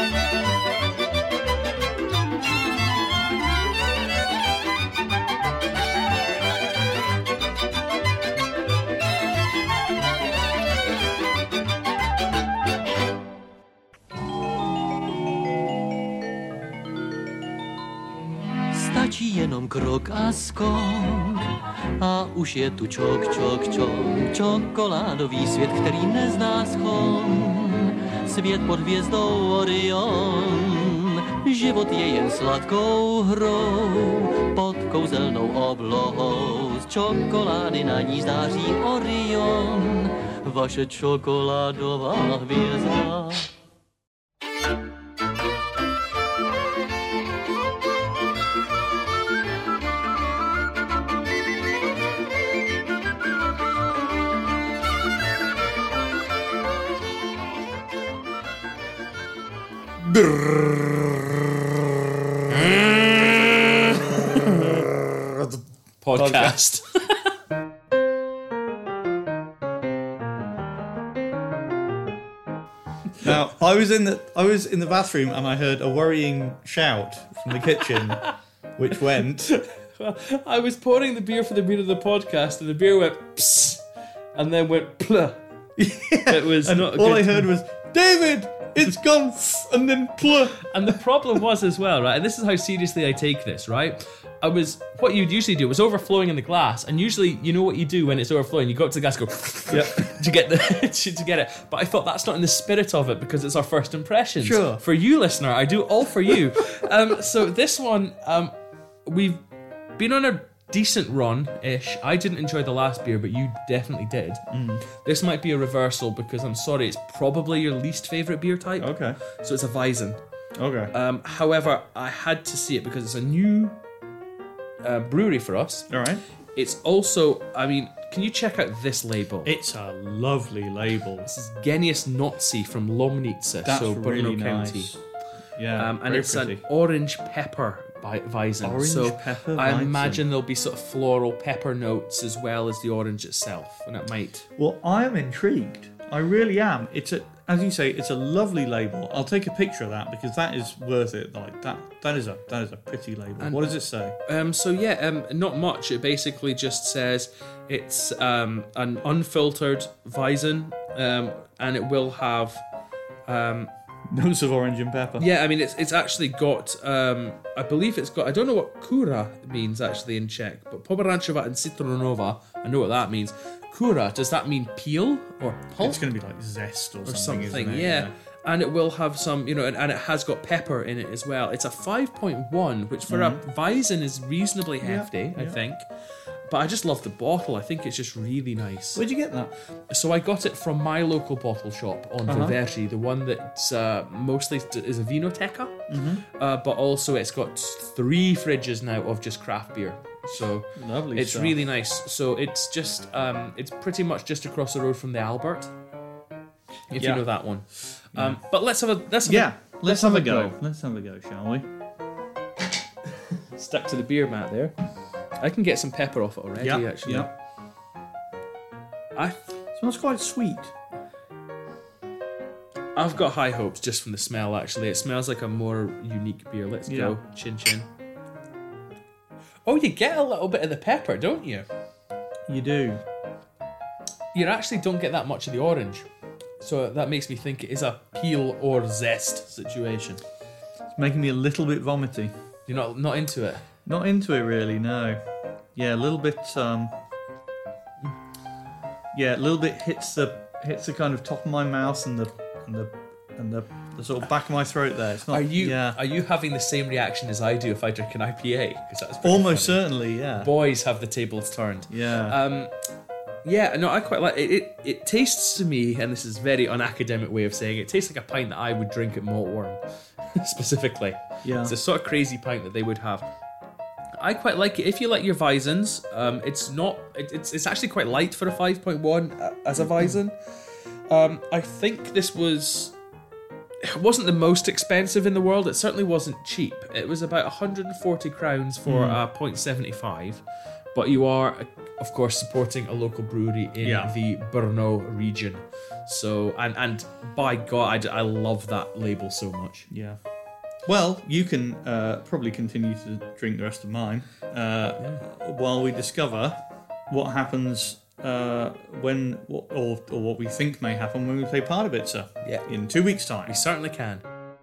Stačí jenom krok a skok a už je tu čok, čok, čok, čokoládový svět, který nezná schon. Svět pod hvězdou Orion, život je jen sladkou hrou, pod kouzelnou oblohou, z čokolády na ní září Orion, vaše čokoládová hvězda. podcast. Now, I was in the I was in the bathroom and I heard a worrying shout from the kitchen, which went. I was pouring the beer for the beer of the podcast, and the beer went psst, and then went pluh. It was And not a all good I heard was, David, it's gone, f-, and then pluh. And the problem was as well, right? And this is how seriously I take this, right? I was what you'd usually do was overflowing in the glass, and usually you know what you do when it's overflowing. You go up to the glass, and go Yep. to get the to, to get it. But I thought that's not in the spirit of it because it's our first impressions. Sure. For you, listener, I do all for you. um, so this one, um, we've been on a decent run-ish. I didn't enjoy the last beer, but you definitely did. Mm. This might be a reversal because I'm sorry, it's probably your least favourite beer type. Okay. So it's a Weizen. Okay. Um, however, I had to see it because it's a new uh, brewery for us. All right. It's also, I mean, can you check out this label? It's a lovely label. This is Genius Nazi from Lomnica, That's so Brno really County. nice. Yeah, Um, and very it's pretty. an orange pepper by Weizen. Orange so pepper I Weizen. imagine there'll be sort of floral pepper notes as well as the orange itself, and it might. Well, I am intrigued. I really am. It's a, as you say, it's a lovely label. I'll take a picture of that because that is worth it. Like that, that is a that is a pretty label. And- what does it say? Um, so yeah, um, not much. It basically just says it's um, an unfiltered Weizen, um, and it will have. Um, Notes of orange and pepper. yeah, I mean it's it's actually got. Um, I believe it's got. I don't know what kura means actually in Czech, but pomerančova and citronova. I know what that means. Kura, does that mean peel or pulp? It's going to be like zest or, or something. something, isn't it? yeah. And it will have some, you know, and, and it has got pepper in it as well. It's a five point one, which for a Weizen is reasonably hefty, I yeah. think. But I just love the bottle. I think it's just really nice. Where'd you get that? So I got it from my local bottle shop on Uh-huh. Vivergi, the one that's uh, mostly is a Vinoteca, Mm-hmm. uh, but also it's got three fridges now of just craft beer. So Lovely it's stuff. really nice. So it's just, um, it's pretty much just across the road from the Albert, if Yeah. you know that one. Um, but let's have a let's have Yeah. a, Let's have a go. Let's have a go, shall we? Stuck to the beer mat there. I can get some pepper off it already. Yeah. Actually, Yeah. I Smells quite sweet. I've got high hopes just from the smell. Actually, it smells like a more unique beer. Let's Yeah. go, chin chin. Oh, you get a little bit of the pepper, don't you? You do. You actually don't get that much of the orange, so that makes me think it is a peel or zest situation. It's making me a little bit vomity. You're not not into it. Not into it really, no. Yeah, a little bit. Um, yeah, a little bit hits the hits the kind of top of my mouth and the and the and the, the sort of back of my throat there. It's not. Are you Yeah. are you having the same reaction as I do if I drink an I P A? Because that's pretty Almost funny. certainly, yeah. Boys have the tables turned. Yeah. Um, yeah, no, I quite like it. It, it tastes to me, and this is a very unacademic way of saying it, it tastes like a pint that I would drink at Maltworm, specifically. Yeah. It's a sort of crazy pint that they would have. I quite like it. If you like your Weizens, um, it's not. It, it's it's actually quite light for a five point one as a Weizen. Um, I think this was. It wasn't the most expensive in the world. It certainly wasn't cheap. It was about one hundred forty crowns for Mm. a point seven five. But you are, of course, supporting a local brewery in Yeah. the Brno region. So, and and by God, I, I love that label so much. Yeah. Well, you can uh, probably continue to drink the rest of mine uh, while we discover what happens uh, when, or, or what we think may happen when we play Pardubice Yeah. in two weeks' time. We certainly can.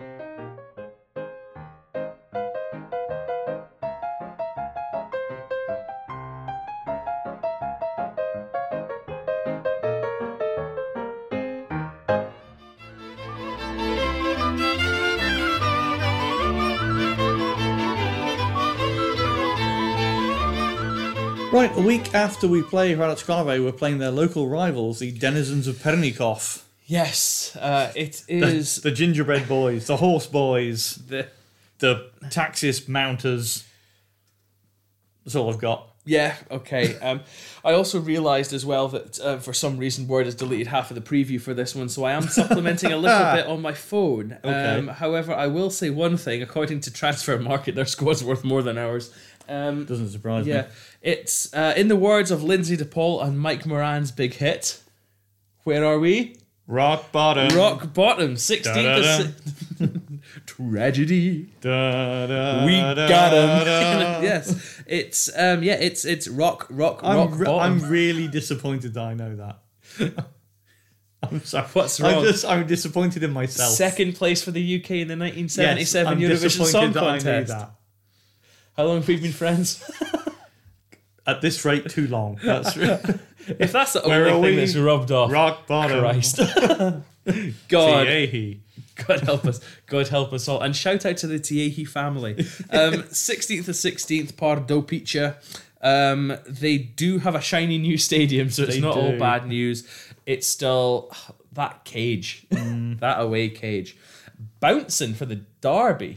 Right, a week after we play Hradec Králové, we're playing their local rivals, the Denizens of Pernikov. Yes, uh, it is The gingerbread boys, the horse boys, the the taxis mounters. That's all I've got. Yeah, okay. Um, I also realised as well that uh, for some reason Word has deleted half of the preview for this one, so I am supplementing a little bit on my phone. Okay. Um, however, I will say one thing. According to Transfer Market, their squad's worth more than ours. Um, Doesn't surprise yeah, me. it's uh, in the words of Lindsay DePaul and Mike Moran's big hit. Where are we? Rock bottom. Rock bottom, sixteenth. Da-da-da. Tragedy. Da, da, We da, got him. da. Yes, it's um, yeah, it's it's rock, rock, I'm, rock re- bottom. I'm really disappointed that I know that. I'm sorry. What's I'm wrong? just I'm disappointed in myself. Second place for the U K in the nineteen Yes, seventy-seven I'm Eurovision Song disappointed that I knew Contest. that. How long have we been friends? At this rate, too long. That's re- If that's the Where only are thing we? that's rubbed off, rock bottom. Christ. God, Tiehi. God help us. God help us all. And shout out to the Tiehi family. Um, sixteenth to sixteenth, Pardubice. Um, they do have a shiny new stadium, so it's They not all do. bad news. It's still that cage, Mm. that away cage. Bouncing for the Derby.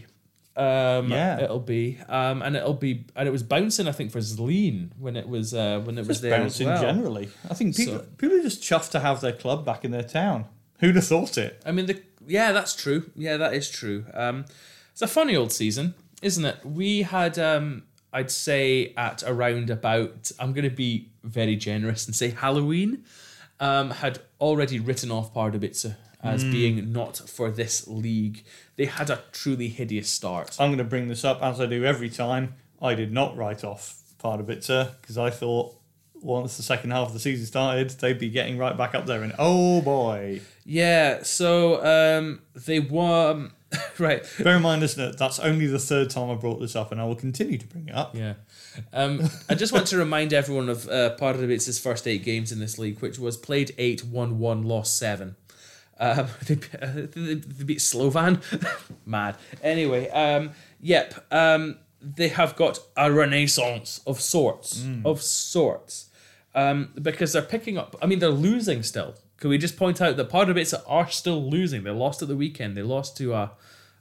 Um, Yeah. it'll be, um, and it'll be, and it was bouncing, I think, for Zlín when it was, uh, when it was Just there as bouncing well. generally. I think people So- people are just chuffed to have their club back in their town. Who'd have thought it? I mean, the yeah, that's true. Yeah, that is true. Um, it's a funny old season, isn't it? We had, um, I'd say, at around about, I'm going to be very generous and say Halloween, um, had already written off Pardubice as being not for this league. They had a truly hideous start. I'm going to bring this up as I do every time. I did not write off Pardubice because I thought once the second half of the season started, they'd be getting right back up there. And oh boy. Yeah, so um, they were... right. Bear in mind, isn't it? That's only the third time I brought this up, and I will continue to bring it up. Yeah. Um, I just want to remind everyone of uh, Pardubice's first eight games in this league, which was played eight, won one, lost seven. Um, they, uh, they, they beat Slovan. Mad. Anyway, um, yep. Um, they have got a renaissance of sorts. Of sorts. Um, because they're picking up... I mean, they're losing still. Can we just point out that Pardubice are still losing? They lost at the weekend. They lost to... Uh,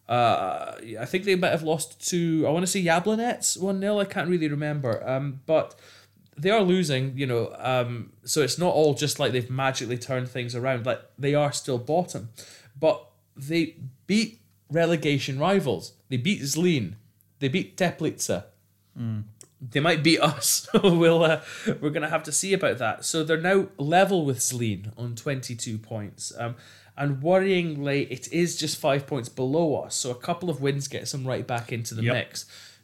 uh, I think they might have lost to... I want to say Jablonec one nil. I can't really remember. Um, but... They are losing, you know, um, so it's not all just like they've magically turned things around. Like, they are still bottom. But they beat relegation rivals. They beat Zlín. They beat Teplice. Mm. They might beat us. we'll, uh, we're going to have to see about that. So they're now level with Zlín on twenty-two points. Um, and worryingly, it is just five points below us. So a couple of wins gets them right back into the Yep. mix.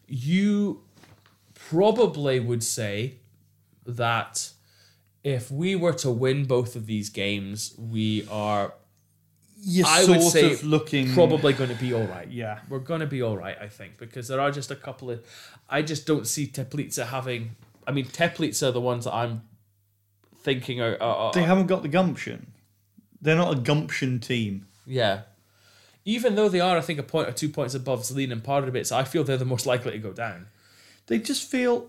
You probably would say... that if we were to win both of these games, we are, You're I sort would say, of looking probably going to be all right. Yeah. We're going to be all right, I think, because there are just a couple of... I just don't see Teplice having... I mean, Teplice are the ones that I'm thinking are... are, are They haven't got the gumption. They're not a gumption team. yeah. Even though they are, I think, a point or two points above Zlín and Pardubice, I feel they're the most likely to go down. They just feel...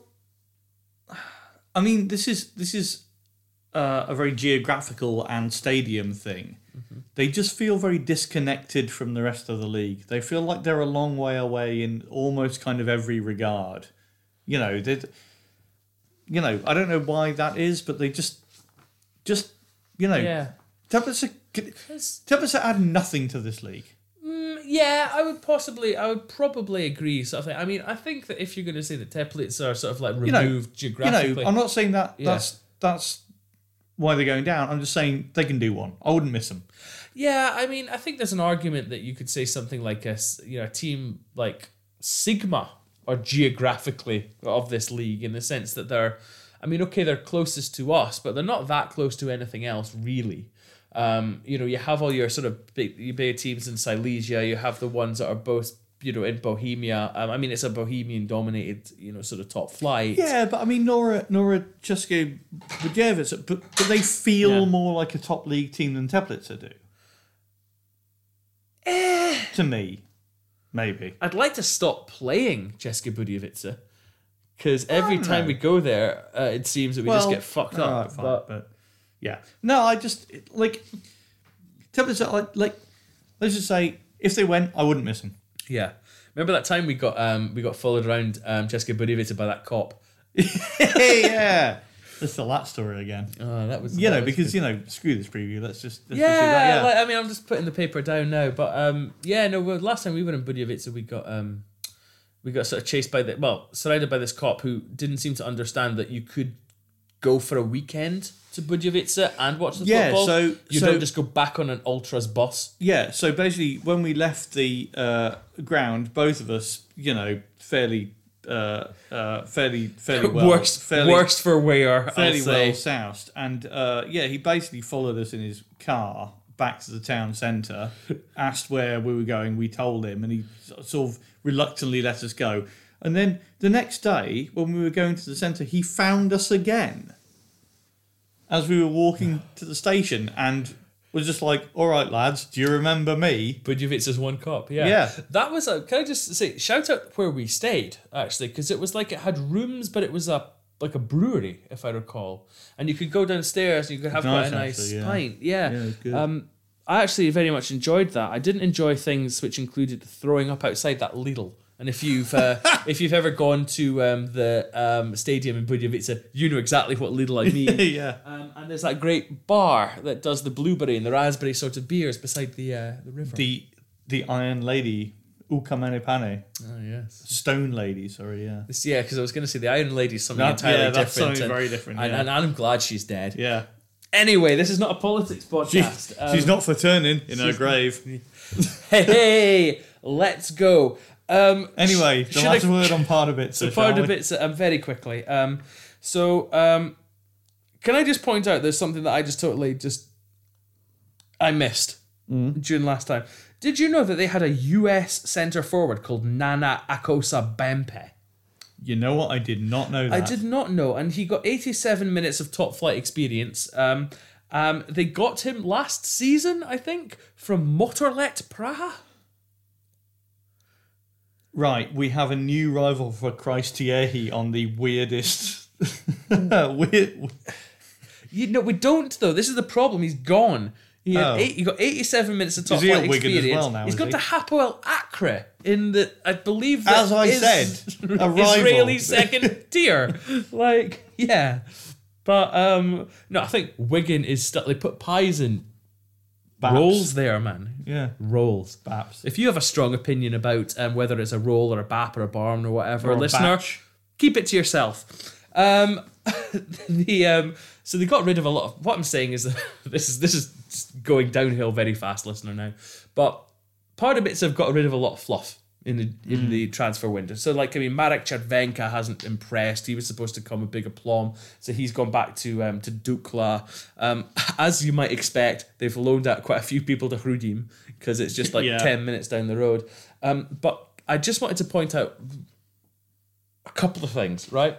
I mean, this is this is uh, a very geographical and stadium thing. Mm-hmm. They just feel very disconnected from the rest of the league. They feel like they're a long way away in almost kind of every regard. You know, they, you know, I don't know why that is, but they just, just you know, Yeah. Teplice, Teplice add nothing to this league. Yeah, I would possibly, I would probably agree. Sort of thing. I mean, I think that if you're going to say that Teplice are sort of like removed You know, geographically, You know, I'm not saying that Yeah. that's that's why they're going down. I'm just saying they can do one. I wouldn't miss them. yeah, I mean, I think there's an argument that you could say something like a, s- you know, a team like Sigma are geographically of this league in the sense that they're, I mean, okay, they're closest to us, but they're not that close to anything else really. Um, you know, you have all your sort of big, your big teams in Silesia. You have the ones that are both, you know, in Bohemia. Um, I mean, it's a Bohemian-dominated, you know, sort of top flight. Yeah, but I mean, Nora Nora České Budějovice, but but they feel Yeah. more like a top league team than Teplice do. Eh. To me, maybe. I'd like to stop playing České Budějovice because every don't time know. we go there, uh, it seems that we just get fucked up. alright, fine, but but yeah, no, I just like Teplice. Like, like, let's just say if they went, I wouldn't miss them. yeah, remember that time we got um we got followed around um České Budějovice by that cop? Yeah, let's tell that story again. Oh, that was You that know, was because good. you know, screw this preview. Let's just let's yeah, just do that. Yeah, like, I mean, I'm just putting the paper down now, but um, yeah, no. Well, last time we were in Budějovice, we got um, we got sort of chased by the well, surrounded by this cop who didn't seem to understand that you could go for a weekend to Budějovice and watch the Yeah, football. so- you so- don't just go back on an ultras bus. Yeah, so basically, when we left the uh, ground, both of us, you know, fairly, uh, uh, fairly, fairly well, worst, fairly, worst for wear. fairly I'll well say. soused, and uh, yeah, he basically followed us in his car back to the town centre, asked where we were going, we told him, and he sort of reluctantly let us go. And then the next day, when we were going to the centre, he found us again as we were walking to the station, and was just like, "All right, lads, do you remember me?" Budějovice's one cop. Yeah. Yeah. That was a. Can I just say shout out where we stayed actually, because it was like it had rooms, but it was a like a brewery, if I recall, and you could go downstairs and you could have Nice, quite a nice actually, yeah. pint. Yeah. Yeah, it was good. Um, I actually very much enjoyed that. I didn't enjoy things which included throwing up outside that Lidl. And if you've uh, if you've ever gone to um, the um, stadium in Budějovice, you know exactly what Lidl I mean. Yeah. Um, and there's that great bar that does the blueberry and the raspberry sort of beers beside the uh, the river. The the Iron Lady, Ukamene Pane, oh yes. Stone Lady. Sorry, yeah. This, yeah, because I was going to say the Iron Lady's something That- entirely yeah, that's different. something and, very different, And, yeah. and I'm glad she's dead. Yeah. Anyway, this is not a politics She, podcast. Um, she's not for turning in her grave. Hey, hey, let's go. Um, Anyway, sh- the should last I- word on Pardubice. So part of it's um, very quickly. Um, so um, can I just point out there's something that I just totally just I missed during last time. Did you know that they had a U S centre forward called Nana Akosa Bempe? You know what? I did not know that. I did not know, and he got eighty-seven minutes of top flight experience. Um, um, they got him last season, I think, from Motorlet Praha. Right, we have a new rival for Christiehi on the weirdest. Weird. You know, we don't though. This is the problem. He's gone. He, had Oh. eight, he got eighty-seven minutes of top Is he flight at Wigan as experience. well now, He's is gone he? to Hapoel Acre in the, I believe, that As I is said, a rival. Israeli second tier. Like, yeah, but um, no, I think Wigan is still. They put pies in Baps. rolls there, man. Yeah. Rolls. Baps. If you have a strong opinion about um, whether it's a roll or a bap or a barn or whatever, Or a listener, batch. keep it to yourself. Um, the um, so they got rid of a lot of. What I'm saying is that this is this is going downhill very fast, listener. Now, but part of it's have got rid of a lot of fluff in the in the transfer window. So, like, I mean, Marek Červenka hasn't impressed. He was supposed to come with big aplomb, so he's gone back to um, to Dukla. Um, as you might expect, they've loaned out quite a few people to Hrudim because it's just like Yeah. ten minutes down the road. Um, but I just wanted to point out a couple of things, right?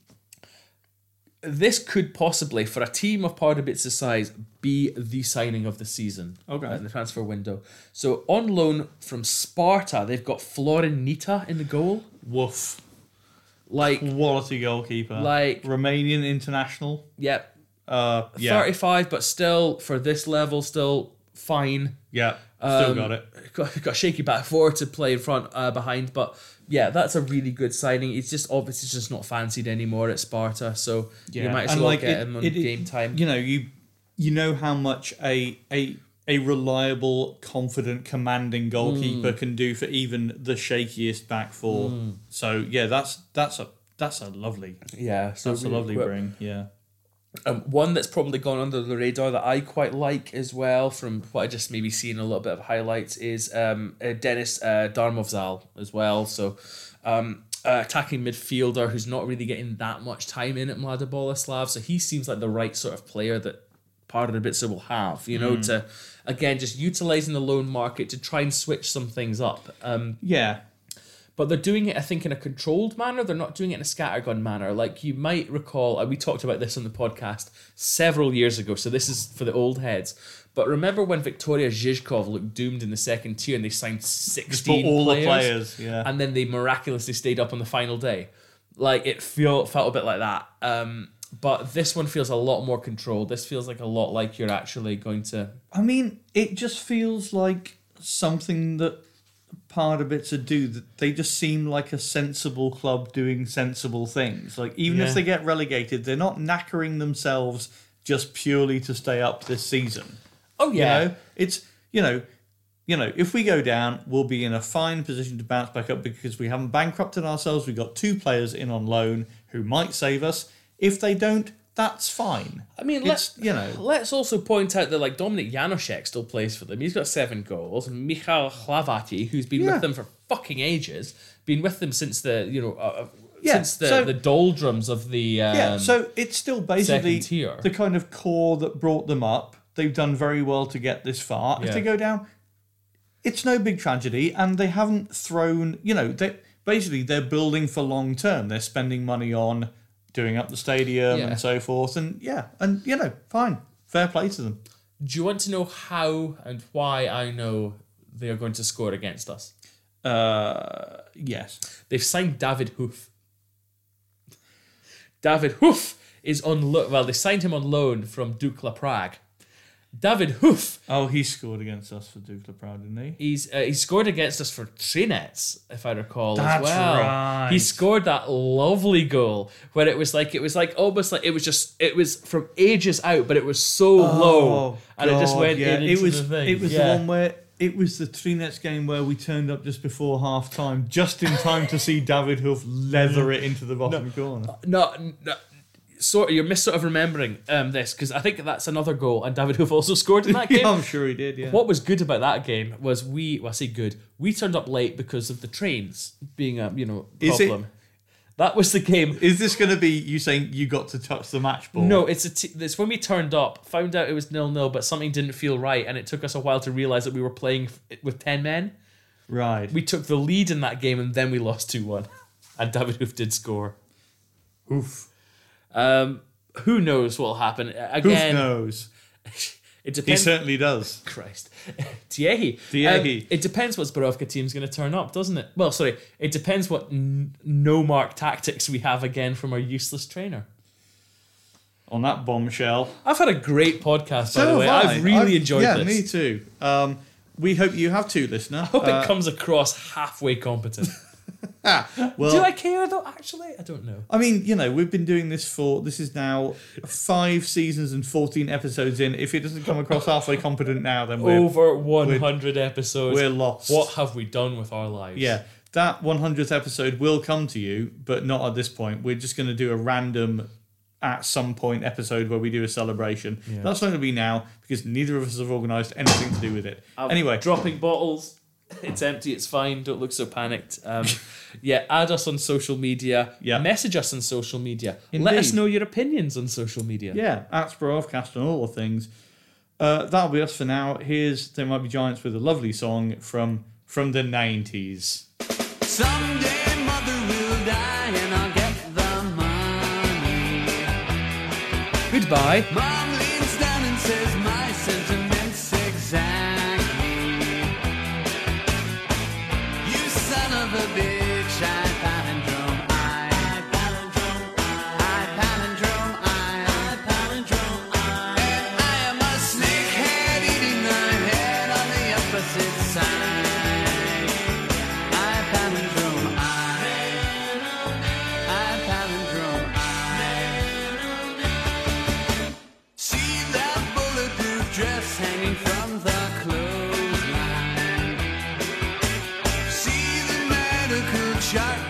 This could possibly, for a team of Pardubic's size, be the signing of the season. Okay. In the transfer window. So on loan from Sparta, they've got Florin Nita in the goal. Woof. Like, Quality goalkeeper. Like- Romanian international. yep, Uh, yeah. thirty-five, but still, for this level, still fine. Yeah. Still Um, got it. Got, got a shaky back four to play in front, uh, behind, but yeah, that's a really good signing. He's just obviously just not fancied anymore at Sparta, so you might as And, well like, get it- him on it- it- game time. You know, you you know how much a a a reliable, confident, commanding goalkeeper Mm. can do for even the shakiest back four. So yeah, that's that's a that's a lovely Yeah, so that's a really lovely quick. bring. Yeah. Um, one that's probably gone under the radar that I quite like as well, from what I just maybe seen a little bit of highlights, is um, uh, Dennis uh, Darmovzal as well. So, um, uh, attacking midfielder who's not really getting that much time in at Mlada Boleslav. So he seems like the right sort of player that Pardubice will have, you know, to, again, just utilising the loan market to try and switch some things up. Um, Yeah. But they're doing it, I think, in a controlled manner. They're not doing it in a scattergun manner. Like, you might recall, and we talked about this on the podcast several years ago, so this is for the old heads. But remember when Victoria Zhizhkov looked doomed in the second tier and they signed sixteen all players, the players, yeah. and then they miraculously stayed up on the final day? Like, it feel, felt a bit like that. Um, but this one feels a lot more controlled. This feels like a lot like you're actually going to... I mean, it just feels like something that Pardubice do. That they just seem like a sensible club doing sensible things. Like, even Yeah. if they get relegated, they're not knackering themselves just purely to stay up this season. Oh, yeah. You know, it's, you know, you know, if we go down, we'll be in a fine position to bounce back up because we haven't bankrupted ourselves. We've got two players in on loan who might save us. If they don't, that's fine. I mean, it's, let's you know, let's also point out that like Dominik Janošek still plays for them. He's got seven goals, and Michal Hlaváčí, who's been Yeah. with them for fucking ages, been with them since the you know uh, Yeah, since the, so- the doldrums of the um, yeah. So it's still basically second tier. the kind of core that brought them up. They've done very well to get this far. Yeah. If they go down, it's no big tragedy, and they haven't thrown. You know, they basically they're building for long term. They're spending money on doing up the stadium Yeah. and so forth, and yeah, and you know, fine, fair play to them. Do you want to know how and why I know they are going to score against us? Uh, yes. They've signed David Hoof. David Hoof is on loan. Well, they signed him on loan from Dukla Prague. David Hoof, Oh, he scored against us for Dukla Prague, didn't he? he's uh, he scored against us for Trinets, if I recall That's as well. right. He scored that lovely goal where it was like it was like almost like it was just it was from ages out, but it was so low and it just God, went yeah. in into it was, the thing. It was yeah. the one where it was the Trinets game where we turned up just before half time, just in time to see David Hoof leather it into the bottom corner. No, no, sort of, you're mis sort of remembering um, this because I think that's another goal, and David Hoof also scored in that game. Yeah, I'm sure he did. Yeah. What was good about that game was we, well, I say good, we turned up late because of the trains being a you know Is it- problem. That was the game. Is this going to be you saying you got to touch the match ball? No, it's a t- it's when we turned up, found out it was nil nil, but something didn't feel right, and it took us a while to realise that we were playing f- with ten men. Right. We took the lead in that game, and then we lost two one, and David Hoof did score. Oof. Um, who knows what'll happen Hoof again? knows. It He depends. certainly does. Christ. Tiehi. Tiehi. Um, it depends what Zborowka team's going to turn up, doesn't it? Well, sorry. It depends what n- no-mark tactics we have again from our useless trainer. On that bombshell. I've had a great podcast, by So the way. have I. I've really I've- enjoyed yeah, this. me too. Um, we hope you have too, listener. I hope Uh, it comes across halfway competent. well, Do I care, though, actually? I don't know. I mean, you know, we've been doing this for, this is now five seasons and fourteen episodes in. If it doesn't come across halfway competent now, then we're, Over one hundred episodes. we're lost. What have we done with our lives? Yeah, that one hundredth episode will come to you, but not at this point. We're just going to do a random, at some point, episode where we do a celebration. That's not going to be now, because neither of us have organised anything to do with it. I'm anyway, dropping bottles. It's empty. It's fine. Don't look so panicked. Um, yeah, add us on social media. Yeah. Message us on social media. Let Indeed. us know your opinions on social media. yeah, at Sporofcast and all the things. Uh, that'll be us for now. Here's There Might Be Giants with a lovely song from from the nineties. Someday mother will die and I'll get the money. Goodbye. Mom leans down and says my sentiments exactly. You son of a bitch, I palindrome, I palindrome, I palindrome, I palindrome, I. And I am a snakehead eating the head on the opposite side. I palindrome, I. I palindrome, I. See that bulletproof dress hanging from the clothesline. See the medical chart